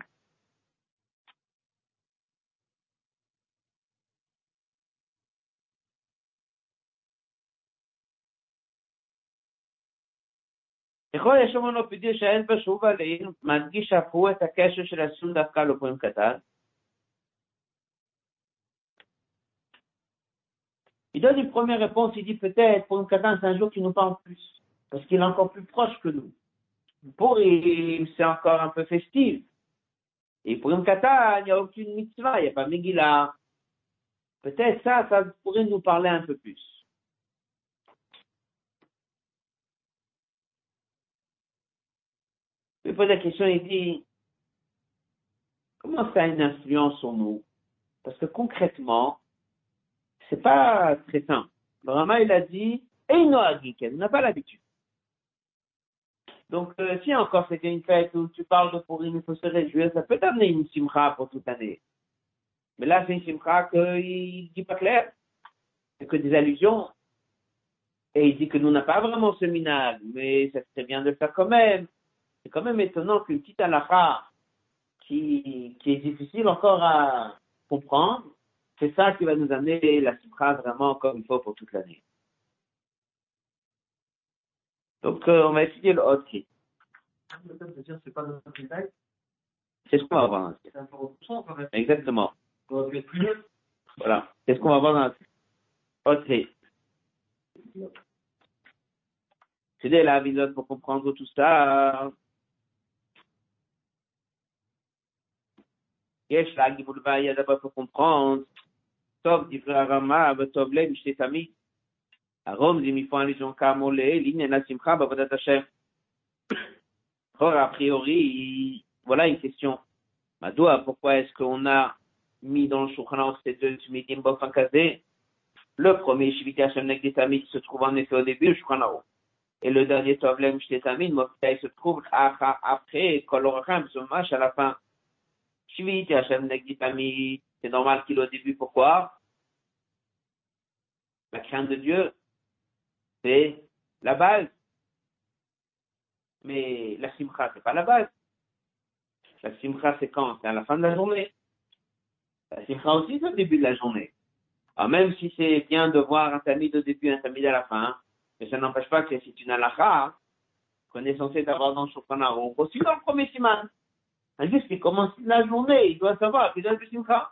יכול יש לנו פדיע שאין בשובה לעיל, מדגיש אף הוא את הקשר של הסון דווקא לפורים קטן. Il donne une première réponse, il dit peut-être Purim Katan c'est un jour qui nous parle plus, parce qu'il est encore plus proche que nous. Purim c'est encore un peu festif. Et Purim Katan, il n'y a aucune mitzvah, il n'y a pas Megillah. Peut-être ça, ça pourrait nous parler un peu plus. Il pose la question, il dit, comment ça a une influence sur nous? Parce que concrètement, c'est pas très simple. Le Rama, il a dit, Eino Agiken, on n'a pas l'habitude. Donc, euh, si encore c'était une fête où tu parles de Purim, il faut se réjouir, ça peut t'amener une simcha pour toute l'année. Mais là, c'est une simcha qu'il dit pas clair. C'est que des allusions. Et il dit que nous n'a pas vraiment ce minag, mais ça serait bien de le faire quand même. C'est quand même étonnant qu'une petite halakha qui, qui est difficile encore à comprendre, c'est ça qui va nous amener la simcha vraiment comme il faut pour toute l'année. Donc, euh, on va étudier le hot kit. C'est pas notre détail. C'est ce qu'on va voir. C'est un peu repoussant quand même. Exactement. Ça aurait pu être plus neutre. Voilà. C'est ce qu'on va voir dans le hot kit. C'est des la vidéo pour comprendre tout ça. Yesh la gibulba, il y a d'abord pour comprendre. Tov d'Ivra Rama, Tov Lem, Shte Tamid. À Rome, il faut allusion Kamolé, ligne la Simcha, Bavadat Hashem. Or, a priori, voilà une question. Madoua, pourquoi est-ce qu'on a mis dans le Shulchan Aruch ces deux Tmidim Bofan Kazé? Le premier, Shiviti Hashem Negdi Tamid, se trouve en effet au début du Shulchan Aruch. Et le dernier, Tov Lem, Shte Tamid, Moftai se trouve après, Kol Orachem, Somash, à la fin. Shiviti Hashem Negdi Tamid, c'est normal qu'il est au début, pourquoi? La crainte de Dieu, c'est la base. Mais la simcha, c'est pas la base. La simcha, c'est quand? C'est à la fin de la journée. La simcha aussi, c'est au début de la journée. Alors même si c'est bien de voir un tamid au début, un tamid à la fin, mais ça n'empêche pas que c'est une halakha qu'on est censé avoir dans le Shulchan Aruch, aussi dans le premier siman. Un juif qui commence la journée, il doit savoir qu'il donne du simcha.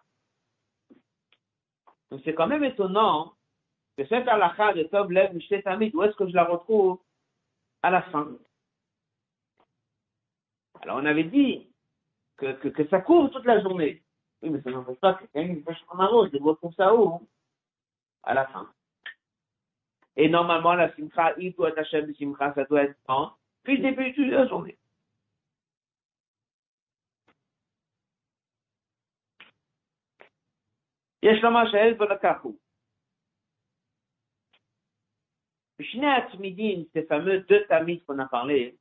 Donc c'est quand même étonnant que cette halakha de Tov Lev Mishte Tamid, où est-ce que je la retrouve? À la fin. Alors on avait dit que, que, que ça court toute la journée. Oui, mais ça n'empêche pas que quelqu'un qui fait Shulchan Aruch, il retrouve ça où? À la fin. Et normalement, la simcha, il doit être Hashem de simcha, ça doit être quand? Puis le début de la journée. Yesh lama sha'el v'lakahu. Shnei Atmidim, ces fameux deux tamis qu'on a parlé,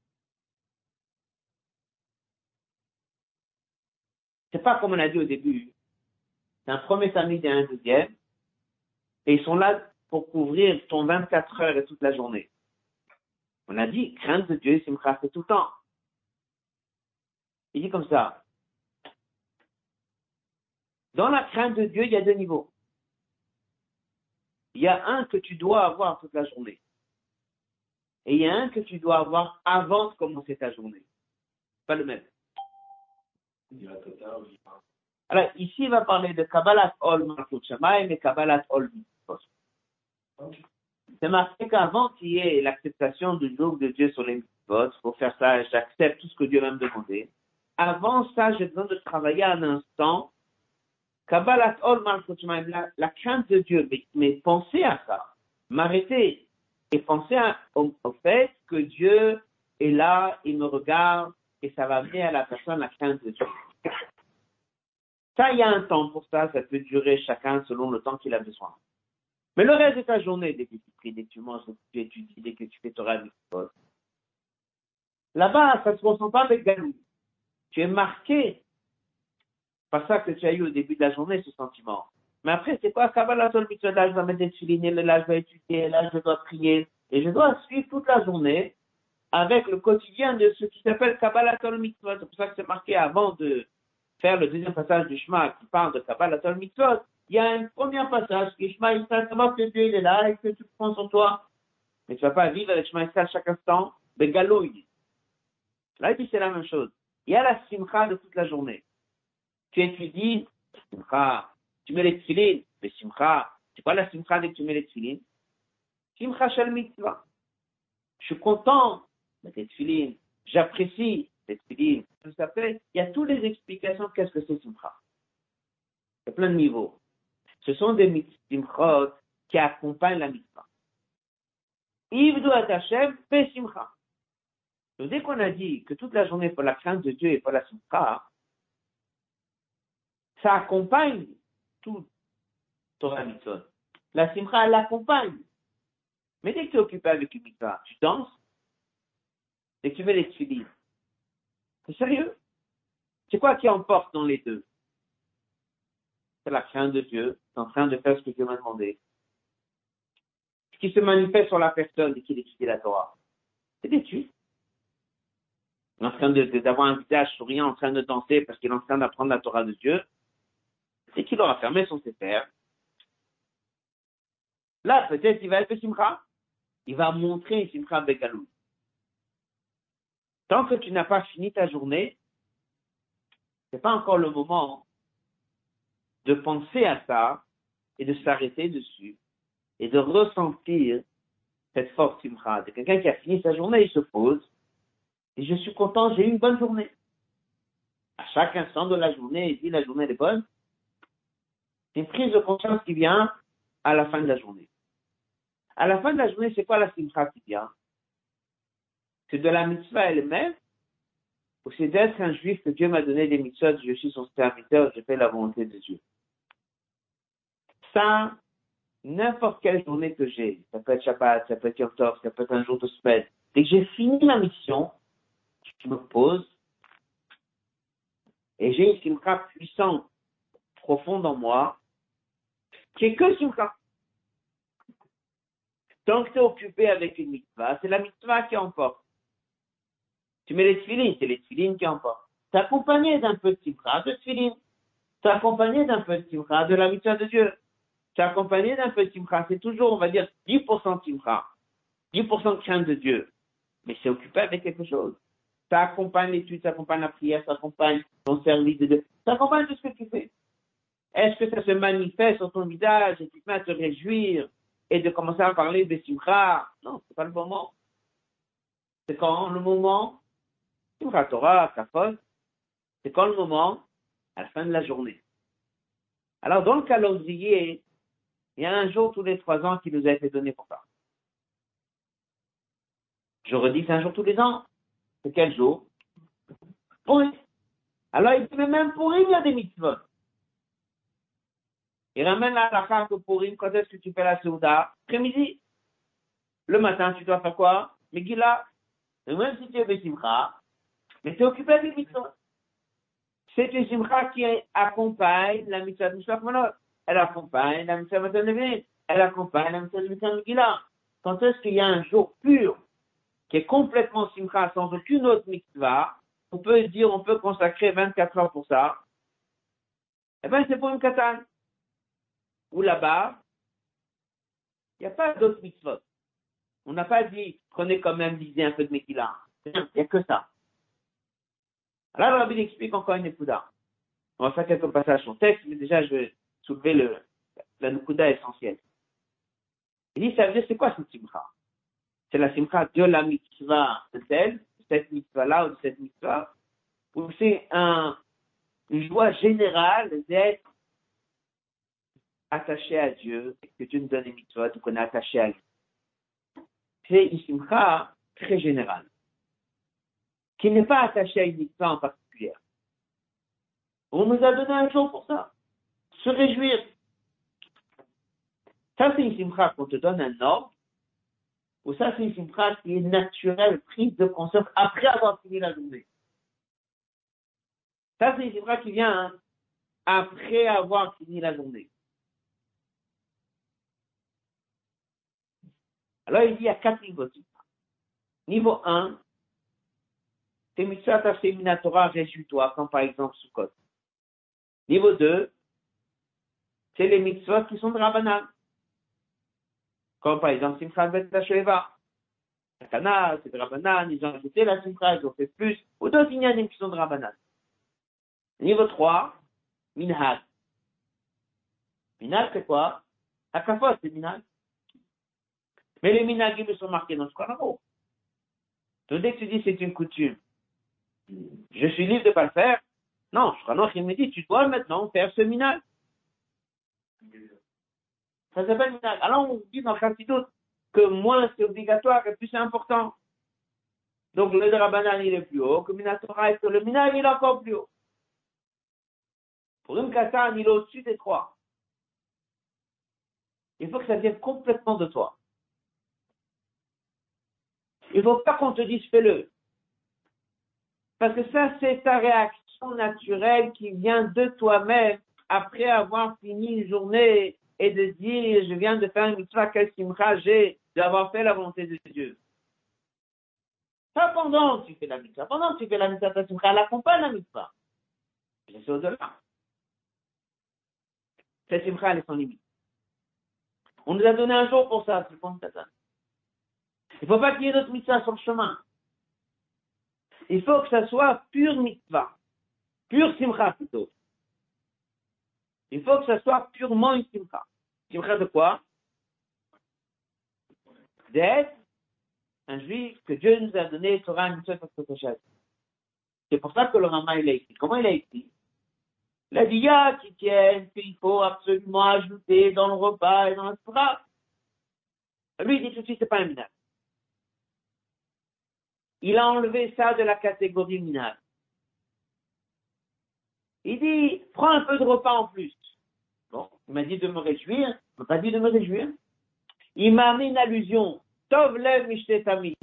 c'est pas comme on a dit au début. C'est un premier tamid et un deuxième. Et ils sont là pour couvrir ton vingt-quatre heures et toute la journée. On a dit, crainte de Dieu, simcha, c'est tout le temps. Il dit comme ça. Dans la crainte de Dieu, il y a deux niveaux. Il y a un que tu dois avoir toute la journée. Et il y a un que tu dois avoir avant de commencer ta journée. Pas le même. Alors, ici, il va parler de Kabbalat Ol Malchut Shamayim et Kabbalat Ol Mitzvot. C'est marqué qu'avant qu'il y ait l'acceptation du joug de Dieu sur les mitzvot, pour faire ça, j'accepte tout ce que Dieu va me demander. Avant ça, j'ai besoin de travailler un instant. Kabbalat Ol Malchut Shamayim, la, la crainte de Dieu, mais, mais penser à ça, m'arrêter et penser à, au, au fait que Dieu est là, il me regarde et ça va amener à la personne la crainte de Dieu. Ça, il y a un temps pour ça, ça peut durer chacun selon le temps qu'il a besoin. Mais le reste de ta journée, dès que tu pries, dès que tu manges, dès que tu étudies, dès que tu fais Torah Mitzvot, là-bas, ça ne se ressent pas avec Galou. Tu es marqué par ça que tu as eu au début de la journée, ce sentiment. Mais après, c'est quoi Kabbalat Ol Mitzvot? Là, je dois mettre des tefilines, là, je dois étudier, là, je dois prier. Et je dois suivre toute la journée avec le quotidien de ce qui s'appelle Kabbalat Ol Mitzvot. C'est pour ça que c'est marqué avant de faire le deuxième passage du Shema qui parle de Kabbalat Ol Mitzvot. Il y a un premier passage qui est Shema Yisrael, savoir que Dieu il est là et que tu prends sur toi. Mais tu ne vas pas vivre avec Shema Yisrael chaque instant. Mais galouille. Là, il dit c'est la même chose. Il y a la simcha de toute la journée. Tu étudies, simcha. Tu mets les tefilines, mais simcha. C'est quoi la simcha dès que tu mets les tefilines? Simcha shel mitzvah. Je suis content de tes tefilines. J'apprécie tes tefilines. Ça fait, il y a toutes les explications de qu'est-ce que c'est simcha. Il y a plein de niveaux. Ce sont des simchot qui accompagnent la mitzvah. Ivdu et Hashem fait simcha. Donc, dès qu'on a dit que toute la journée pour la crainte de Dieu et pour la simcha, ça accompagne tout Torah mitzvot. La simcha, elle l'accompagne. Mais dès que tu es occupé avec une mitzvah, tu danses, dès que tu fais les tefilines. C'est sérieux? C'est quoi qui emporte dans les deux? C'est la crainte de Dieu, tu es en train de faire ce que Dieu m'a demandé. Ce qui se manifeste sur la personne dès qu'il étudie la Torah, c'est d'études. Il est en train de, de, d'avoir un visage souriant, en train de danser parce qu'il est en train d'apprendre la Torah de Dieu. Dès qu'il aura fermé son sefer, là, peut-être, il va être simcha. Il va montrer une simcha begalou. Tant que tu n'as pas fini ta journée, c'est pas encore le moment de penser à ça et de s'arrêter dessus et de ressentir cette forte simcha. C'est quelqu'un qui a fini sa journée, il se pose et je suis content, j'ai eu une bonne journée. À chaque instant de la journée, il dit la journée est bonne. C'est une prise de conscience qui vient à la fin de la journée. À la fin de la journée, c'est quoi la simcha qui vient? C'est de la mitzvah elle-même ou c'est d'être un juif que Dieu m'a donné des mitzvahs, je suis son serviteur, je fais la volonté de Dieu. Ça, n'importe quelle journée que j'ai, ça peut être Shabbat, ça peut être Yom Tov, ça peut être un jour de semaine, dès que j'ai fini ma mission, je me pose et j'ai une simcha puissante, profonde en moi, qui est que simcha. Tant que tu es occupé avec une mitzvah, c'est la mitzvah qui emporte. Tu mets les tefilines, c'est les tefilines qui emportent. Tu es accompagné d'un peu de simcha, de tefilines. Tu es accompagné d'un peu de simcha, de la mitzvah de Dieu. Tu es accompagné d'un peu de simcha. C'est toujours, on va dire, dix pour cent de simcha, dix pour cent de crainte de Dieu. Mais c'est occupé avec quelque chose. Ça accompagne l'étude, ça accompagne la prière, ça accompagne ton service de Dieu. Ça accompagne tout ce que tu fais. Est-ce que ça se manifeste sur ton visage et tu te mets à te réjouir et de commencer à parler de simcha? Non, c'est pas le moment. C'est quand le moment, simcha Torah, kafod, c'est quand le moment, à la fin de la journée. Alors, dans le calendrier, il y a un jour tous les trois ans qui nous a été donné pour ça. Je redis, c'est un jour tous les ans. C'est quel jour? Purim. Alors, il dit, mais même Purim, il y a des mitzvot. Il ramène la halakha que Purim, quand est-ce que tu fais la Souda? Après-midi. Le matin, tu dois faire quoi? Megillah. Et même si tu es Bessimcha, mais tu es occupé avec les mitzvot. C'est une simcha qui accompagne la mitzvah de Mishloach Manot. Elle accompagne la mitzvah de Nevin. Elle accompagne la mitzvah de Megillah. Quand est-ce qu'il y a un jour pur qui est complètement simcha sans aucune autre mitzvah, on peut dire, on peut consacrer vingt-quatre heures pour ça. Eh bien, c'est pour une katan. Ou là-bas, il n'y a pas d'autres mitzvot. On n'a pas dit, prenez quand même, lisez un peu de Megillah. Il n'y a que ça. Alors, le Rabbi explique encore une époudard. On va faire quelques passages sur texte, mais déjà, je vais soulever le, la nukuda essentielle. Il dit, ça veut dire, c'est quoi cette simcha? C'est la simcha de la mitzvah de telle, de cette mitzvah-là ou de cette mitzvah, ou c'est un, une joie générale d'être attaché à Dieu, que Dieu nous donne des mitzvahs, qu'on est attaché à lui. C'est une simcha très générale, qui n'est pas attachée à une mitzvah en particulier. On nous a donné un jour pour ça. Se réjouir. Ça, c'est une simcha qu'on te donne un ordre, ou ça, c'est une simcha qui est naturelle, prise de conscience après avoir fini la journée. Ça, c'est une simcha qui vient hein, après avoir fini la journée. Alors, il dit, il y a quatre niveaux. Niveau un, c'est mitzvah tafsé minatora, réjouis-toi, comme par exemple Sukkot. Niveau deux, c'est les mitzvahs qui sont de Rabbanan. Comme par exemple Simchat Bet Hashoeva. Takana, c'est de Rabbanan, ils ont ajouté la Simchat, ils ont fait plus, ou d'autres inyanim qui sont de Rabbanan. Niveau trois, Minhag. Minhag, c'est quoi? Hakafot, c'est Minhag. Mais les Minhagim, ils sont marqués dans ce Shulchan. Donc dès que tu dis c'est une coutume, je suis libre de ne pas le faire. Non, Shulchan il me dit, tu dois maintenant faire ce Minhag. Ça s'appelle Minhag. Alors on dit dans Chassidut que moins c'est obligatoire et plus c'est important. Donc le Rabbanan il est plus haut, que Minatora est que le Minhag il est encore plus haut. Pour une Katan, il est au-dessus des trois. Il faut que ça vienne complètement de toi. Il ne faut pas qu'on te dise fais-le. Parce que ça, c'est ta réaction naturelle qui vient de toi-même après avoir fini une journée et de dire je viens de faire une mitzvah, quel simcha j'ai d'avoir fait la volonté de Dieu. Pas pendant que tu fais la mitzvah. Pendant que tu fais la mitzvah, ta simcha, elle accompagne la mitzvah. C'est au-delà. Cette simcha, elle est sans limite. On nous a donné un jour pour ça, c'est pour ça. Il ne faut pas qu'il y ait d'autres mitzvahs sur le chemin. Il faut que ça soit pure mitzvah. Pure simcha plutôt. Il faut que ça soit purement une simcha. Simcha de quoi? D'être un juif que Dieu nous a donné Torah une mitzvah pour. C'est pour ça que le Rama il a écrit. Comment il a écrit? Il a dit, il y a qui tiennent qu'il faut absolument ajouter dans le repas et dans la Torah. Lui, il dit tout de suite, c'est pas un minage. Il a enlevé ça de la catégorie minage. Il dit, prends un peu de repas en plus. Bon, il m'a dit de me réjouir. Il m'a pas dit de me réjouir. Il m'a mis une allusion. Tov lev mishte tamid.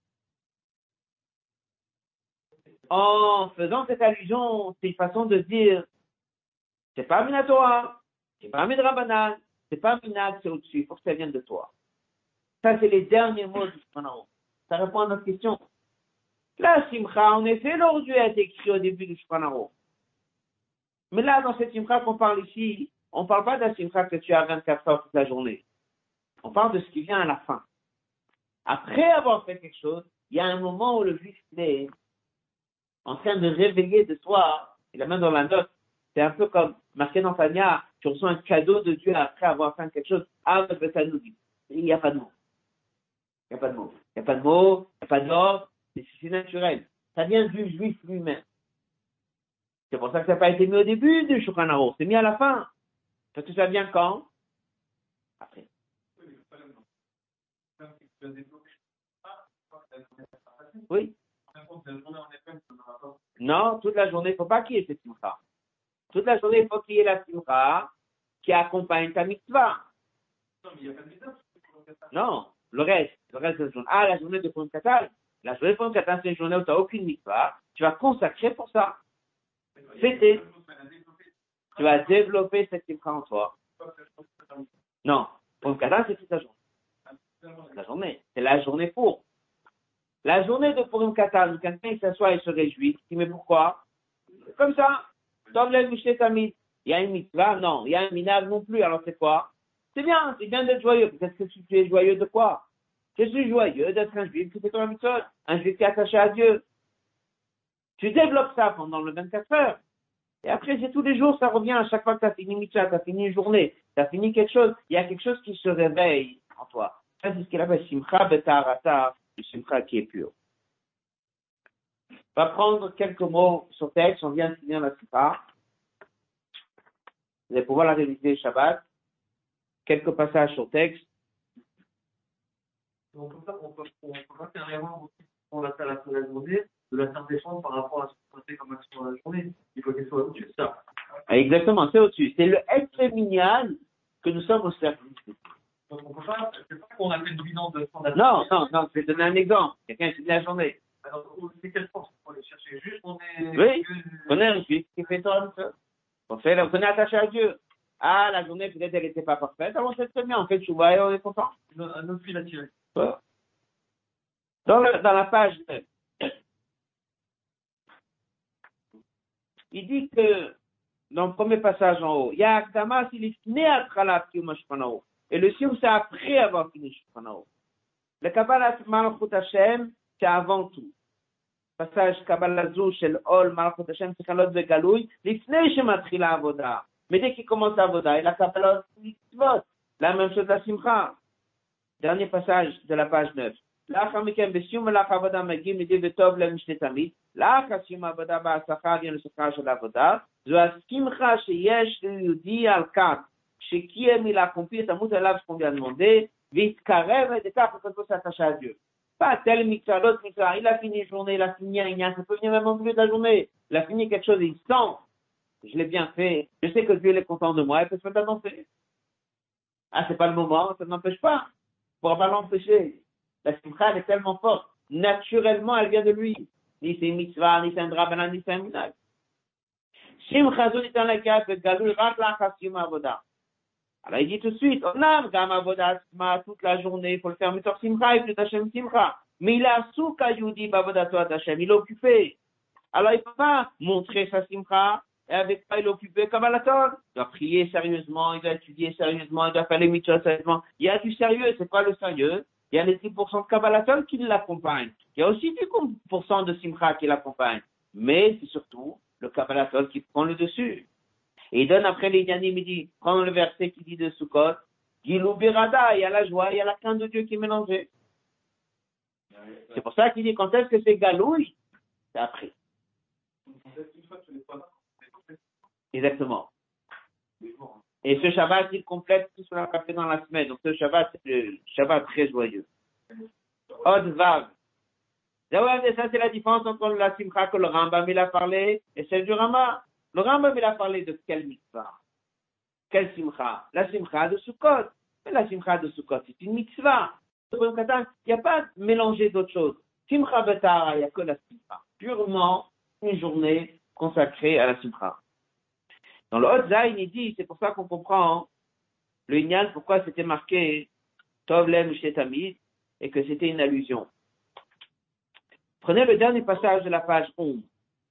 En faisant cette allusion, c'est une façon de dire, c'est pas Minatora, c'est pas Midrabanan, c'est pas Minag, c'est au-dessus. Il faut que ça vienne de toi. Ça, c'est les derniers mots du Shulchan. Ça répond à notre question. La simcha, en effet, l'aurait dû être écrit au début du Shulchan. Mais là, dans cette simcha qu'on parle ici, on ne parle pas de la simcha que tu as vingt-quatre heures toute la journée. On parle de ce qui vient à la fin. Après avoir fait quelque chose, il y a un moment où le juif est en train de réveiller de toi, il a même dans la note, c'est un peu comme marqué dans Tania, tu reçois un cadeau de Dieu après avoir fait quelque chose, ah, il n'y a pas de mots. Il n'y a pas de mots. Il n'y a pas de mots, il n'y a pas d'ordre, c'est naturel. Ça vient du juif lui-même. C'est pour ça que ça n'a pas été mis au début du Shulchan Aruch, c'est mis à la fin. Parce que ça vient quand? Après. Oui. Non, toute la journée, il ne faut pas qu'il y ait cette simcha. Toute la journée, il faut qu'il y ait la simcha qui accompagne ta mitzvah. Non, le reste, le reste de la journée. Ah, la journée de Purim Katan. La journée de Purim Katan, c'est une journée où tu n'as aucune mitzvah. Tu vas consacrer pour ça. Fêter. Tu vas développer cette simcha en toi. Non, Purim Katan, c'est toute la journée. La journée. C'est la journée pour. La journée de Purim Katan, quelqu'un il s'assoit et se réjouit. Tu dis, mais pourquoi? Comme ça. Tov lev mishte tamid. Il y a une mitzvah? Non. Il y a un minag non plus. Alors c'est quoi? C'est bien, c'est bien d'être joyeux. Peut-être que tu es joyeux de quoi? Je suis joyeux d'être un juif qui fait ton mitzvah, un juif qui est attaché à Dieu. Tu développes ça pendant le vingt-quatre heures. Et après, c'est tous les jours, ça revient à chaque fois que tu as fini mitzvah, tu as fini une journée, tu as fini quelque chose, il y a quelque chose qui se réveille en toi. Ça, c'est ce qu'il appelle simcha betarata, le simcha qui est pur. On va prendre quelques mots sur texte, on vient de finir la simcha. Vous allez pouvoir la réviser Shabbat. Quelques passages sur texte. On peut pas, on peut, on peut pas faire l'erreur aussi pour la salle de la journée, de la faire descendre par rapport à ce qu'on fait comme action dans la journée. Il faut qu'elle soit au-dessus de ça. Exactement, c'est au-dessus. C'est le être minial que nous sommes au service. Donc on peut pas, c'est pas qu'on a fait le bilan de son Non, non, non, je vais donner un exemple. Quelqu'un finit la journée. Alors, c'est quelle force pour aller chercher? Juste, on est. Oui, on est un juif qui fait Torah. On fait, on est attaché à Dieu. Ah, la journée, peut-être, elle n'était pas parfaite. Alors, c'est très bien. On fait Chouba et on est content. Un autre fil à tirer. Dans, le, dans la page neuf, il dit que, dans le premier passage en haut, il y a Akdama, il est né à Tralat, qui est haut. Et le Sion, c'est après avoir fini Shulchan. Le Kabbalah Malchut Hashem, c'est avant tout. Passage Kabbalah Zou, Shel Ol, Malchut Hashem, c'est Kalot Vegalouy, l'Ifnei Shematrila Avoda. Mais dès qu'il commence à Avoda, il a Kabbalah Mitzvot. La même chose de la Simcha. Dernier passage de la page neuf. לאחר מכן בסיום מלאכת העבודה מגיעים לידי וטוב להם משני תמיד. לאחר סיום העבודה בהצלחה עניין לשכר של העבודה. זו השמחה שיש ליהודי על כך שקיים il a accompli את המות עליו qu'on vient demander, והתקרב et כך הוא s'attache à Dieu. Pas tel mitzvah, l'autre mitzvah, il a fini une journée, il a fini un gna, ça peut venir même au milieu de la journée. Il a fini quelque chose, il sent, je l'ai bien fait, je sais que Dieu est content de moi, il peut se mettre à danser. Ah, c'est pas le moment, ça n'empêche pas. On ne pourra pas l'empêcher. La simcha, elle est tellement forte. Naturellement, elle vient de lui. Ni c'est mitzvah, ni c'est un drabana, ni c'est un minag. Simcha, zon itan lekat, et galul, rak lachas yom avoda. Alors, il dit tout de suite, onam, gam avoda, asma, toute la journée, il faut le faire, mitor simcha, et plus Hashem simcha. Mais il a souka yudi, bavodato at Hashem, il est occupé. Alors, il ne peut pas montrer sa simcha, et avec ça, il est occupé comme à la Torah. Il doit prier sérieusement, il doit étudier sérieusement, il doit faire les mitzvot sérieusement. Il y a du sérieux, c'est pas le sérieux. Il y a les dix pour cent de Kabbalatol qui l'accompagnent. Il y a aussi dix pour cent de Simcha qui l'accompagnent. Mais c'est surtout le Kabbalatol qui prend le dessus. Et il donne après les Yanim, il dit, prends le verset qui dit de Sukkot, Gilou Birada, il y a la joie, il y a la crainte de Dieu qui est mélangée. C'est pour ça qu'il dit, quand est-ce que c'est Galouille? C'est après. Exactement. Et ce Shabbat, il complète tout ce qu'on a fait dans la semaine. Donc ce Shabbat, c'est le Shabbat très joyeux. Od Vav. Ça, c'est la différence entre la Simcha que le Rambam il a parlé et celle du Rama. Le Rambam il a parlé de quelle mitzvah? Quelle Simcha? La Simcha de Sukkot. Mais la Simcha de Sukkot, c'est une mitzvah. Il n'y a pas mélangé d'autres choses. Simcha Betara, il n'y a que la Simcha. Purement une journée consacrée à la Simcha. Dans le Hot Zayin, il dit, c'est pour ça qu'on comprend hein, le Inyan, pourquoi c'était marqué Tov Lem Shetamid et que c'était une allusion. Prenez le dernier passage de la page onze.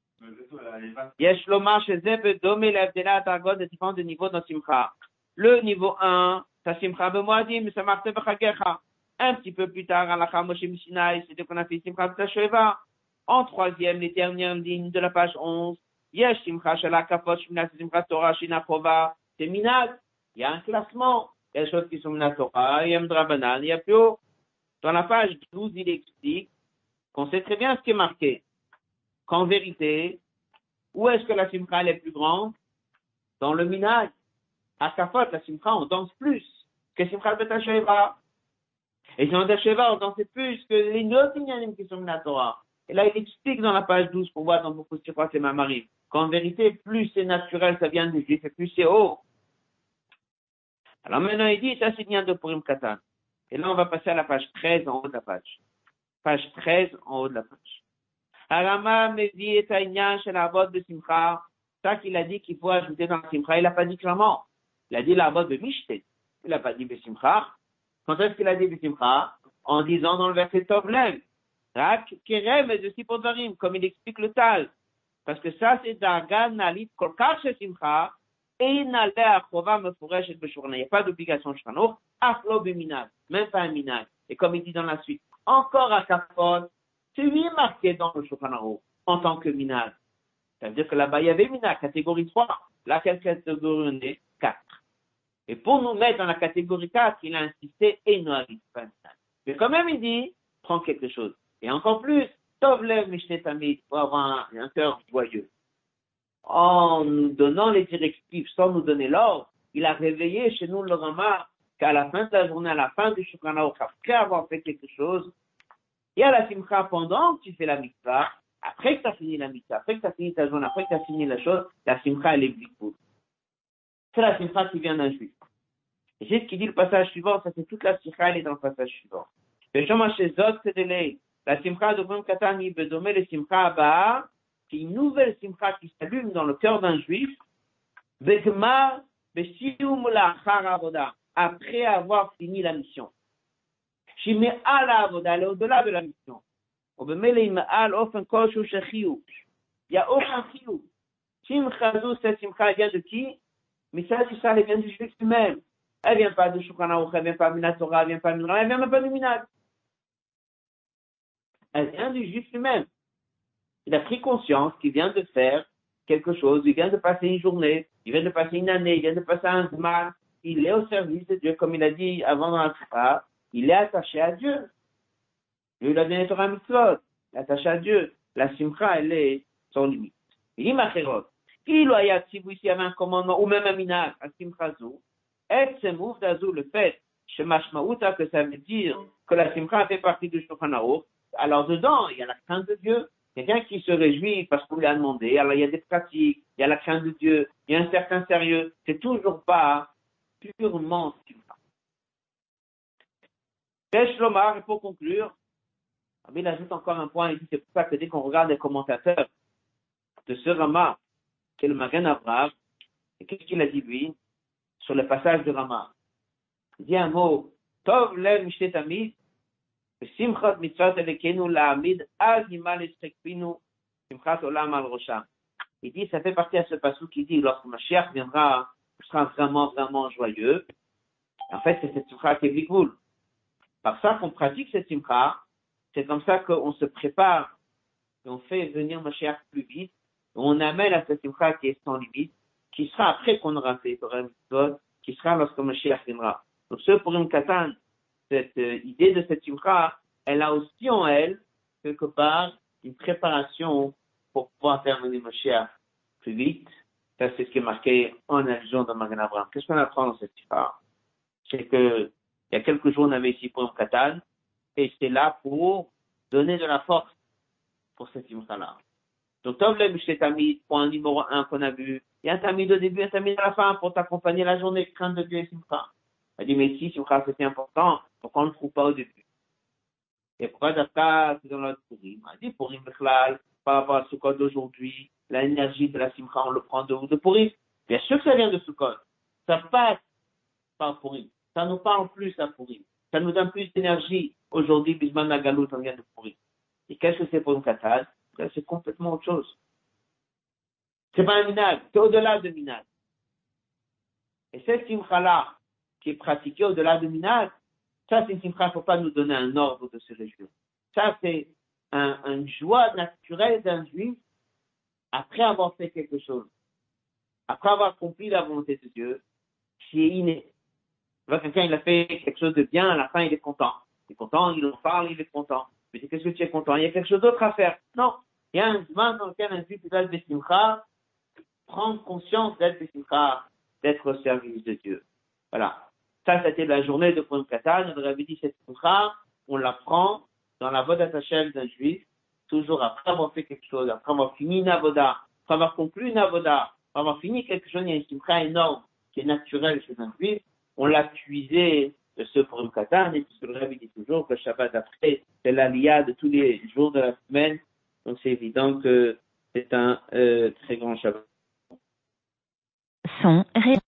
Yesh Lomar Shezeb Domé Levdela Targot de différents niveaux dans Simcha. Le niveau un, ça Simcha Bemoadim, ça marque Bechagecha. Un petit peu plus tard, à la Moshe Mishinai, c'était qu'on a fait Simcha B'Tasheva. En troisième, les dernières lignes de la page onze. Yesh Simcha Shala Kafot Shminat Simcha Torah Shina Chova. C'est Minat. Il y a un classement. Il y a des choses qui sont Minat Torah, il y a Mdrabanan, il y a plus haut. Dans la page douze, il explique qu'on sait très bien ce qui est marqué. Qu'en vérité, où est-ce que la Simcha elle est plus grande? Dans le Minat. À Kafot, la Simcha, on danse plus que Simcha B'Tasheva. Et si on B'Tasheva, on dansait plus que les autres Inyanim qui sont Minat Torah. Et là, il explique dans la page douze, pour voir dans beaucoup de circonstances, c'est Mamarim, qu'en vérité, plus c'est naturel, ça vient du juif, et plus c'est haut. Alors maintenant, il dit, ça c'est bien de Purim Katan. Et là, on va passer à la page treize en haut de la page. Page treize en haut de la page. Harama Mevi et Taïnyan chez la vote de Simcha. Ça qu'il a dit qu'il faut ajouter dans la Simcha, il n'a pas dit clairement. Il a dit la vote de Mishtet. Il n'a pas dit Simcha. Quand est-ce qu'il a dit Simcha? En disant dans le verset Tovlem. Rak Kerem et de Sipodarim, comme il explique le Tal. Parce que ça, c'est Dargan Nalit Kolkar chez Simcha. Et il n'a l'air Chova Mefuresh et Beshurna. Il n'y a pas d'obligation Shanour. Aflo Biminag. Même pas un Minag. Et comme il dit dans la suite, encore à Kafot, c'est lui marqué dans le Shulchan Aruch en tant que Minag. Ça veut dire que là-bas, il y avait Mina, catégorie trois. Là, quelle catégorie on est? quatre. Et pour nous mettre dans la catégorie quatre, il a insisté, et Noarit, pas Mina. Mais quand même, il dit, prends quelque chose. Et encore plus, Tovlev Mishne Tamid, pour avoir un, un cœur joyeux. En nous donnant les directives, sans nous donner l'ordre, il a réveillé chez nous le Rama qu'à la fin de la journée, à la fin du Shulchan Aruch, après avoir fait quelque chose, il y a la simcha pendant que tu fais la mitzvah, après que tu as fini la mitzvah, après que tu as fini ta journée, après que tu as fini la chose, la simcha, elle est blikboul. C'est la simcha qui vient d'un juif. Et c'est ce qui dit le passage suivant, ça c'est toute la simcha, elle est dans le passage suivant. Le Shama chez Zot, c'est de l'Eid. La simcha de Purim Katan, il peut donner le simcha abba, qui est une nouvelle simcha qui s'allume dans le cœur d'un juif, Begmar, Beshiyum la'achar avoda, après avoir fini la mission. Shime ala avoda, elle est au-delà de la mission. Obemele ima'al ofen koshu shechiou. Il n'y a aucun chiou. Simchazou, cette simcha vient de qui? Mais ça, c'est ça, elle vient du juif lui-même. Elle vient pas de Shulchan Aruch, elle vient pas de Minatora, elle vient pas de Minra, elle vient même pas de Minad. Elle vient du juif lui-même. Il a pris conscience qu'il vient de faire quelque chose, il vient de passer une journée, il vient de passer une année, il vient de passer un zman, il est au service de Dieu, comme il a dit avant dans la Torah, il est attaché à Dieu. Il a donné Torah mitzvot, attaché à Dieu. La simcha, elle est sans limite. Il dit Macherot, il y a si vous ici avait un commandement, ou même un minag, à simcha zou, et c'est mouf d'azou, le fait, chez Mashmaouta, que ça veut dire que la simcha fait partie du Shulchan Aruch, alors dedans, il y a la crainte de Dieu. Quelqu'un qui se réjouit parce qu'on lui a demandé, alors il y a des pratiques, il y a la crainte de Dieu, il y a un certain sérieux, c'est toujours pas purement simcha. Pesh Lomar, et pour conclure, il ajoute encore un point, il dit, c'est pour ça que dès qu'on regarde les commentateurs de ce Rama, qui est le Magen Avraham, et qu'est-ce qu'il a dit lui, sur le passage de Rama? Il dit un mot, Tov lev mishtet amid, Simchat mitzvot elekenu la'amid, az nimal estekpinu, simchat olam al rosham. Il dit, ça fait partie à ce passage qui dit, lorsque Mashiach viendra, on sera vraiment, vraiment joyeux. En fait, c'est cette simcha qui est blikboul. Par ça qu'on pratique cette simcha, c'est comme ça qu'on se prépare, et on fait venir Mashiach plus vite, et on amène à cette simcha qui est sans limite, qui sera après qu'on aura fait Torah mitzvot, qui sera lorsque Mashiach viendra. Donc, ce pour une Katan, cette euh, idée de cette simcha, elle a aussi en elle, quelque part, une préparation pour pouvoir faire venir Mashiach plus vite. Ça, c'est ce qui est marqué en allusion dans Magen Avraham. Qu'est-ce qu'on apprend dans cette simcha? C'est que, il y a quelques jours, on avait ici pour une Katan, et c'est là pour donner de la force pour cette simcha-là. Donc, Tov le Mishlet Tamid, point numéro un qu'on a vu, il y a un tamid au début, un tamid à la fin pour t'accompagner la journée, crainte de Dieu et simcha. Elle dit, mais si simcha c'était important, pourquoi on ne le trouve pas au début? Et pourquoi d'après, c'est dans notre Purim? Elle dit, Purim Bechlal, par rapport à Sukkot d'aujourd'hui, l'énergie de la simcha, on le prend de, de Purim. Bien sûr que ça vient de Sukkot. Ça passe par Purim. Ça nous parle plus à Purim. Ça nous donne plus d'énergie. Aujourd'hui, Bisman Nagalut, on vient de Purim. Et qu'est-ce que c'est pour une katad? C'est complètement autre chose. C'est pas un minag, c'est au-delà de minag. Et cette simcha-là, qui est pratiquée au-delà de minag, ça c'est une simcha, il ne faut pas nous donner un ordre de se réjouir. Ça c'est un, une joie naturelle d'un juif après avoir fait quelque chose, après avoir accompli la volonté de Dieu, qui est inné. Quelqu'un il a fait quelque chose de bien, à la fin il est content. Il est content, il en parle, il est content. Mais qu'est-ce que tu es content? Il y a quelque chose d'autre à faire. Non. Il y a un moment dans lequel un juif doit être simcha, prendre conscience d'être simcha, d'être au service de Dieu. Voilà. Ça, c'était la journée de Purim Katan. On avait dit cette simcha, on la prend dans la voda tachel d'un juif, toujours après avoir fait quelque chose, après avoir fini une avoda, après avoir conclu une avoda, après avoir fini quelque chose, il y a une simcha énorme qui est naturelle chez un juif. On l'a puisé de ce Purim Katan, et puisque le Rabbi dit toujours que le Shabbat après, c'est l'aliyah de tous les jours de la semaine. Donc c'est évident que c'est un euh, très grand Shabbat. Son ré-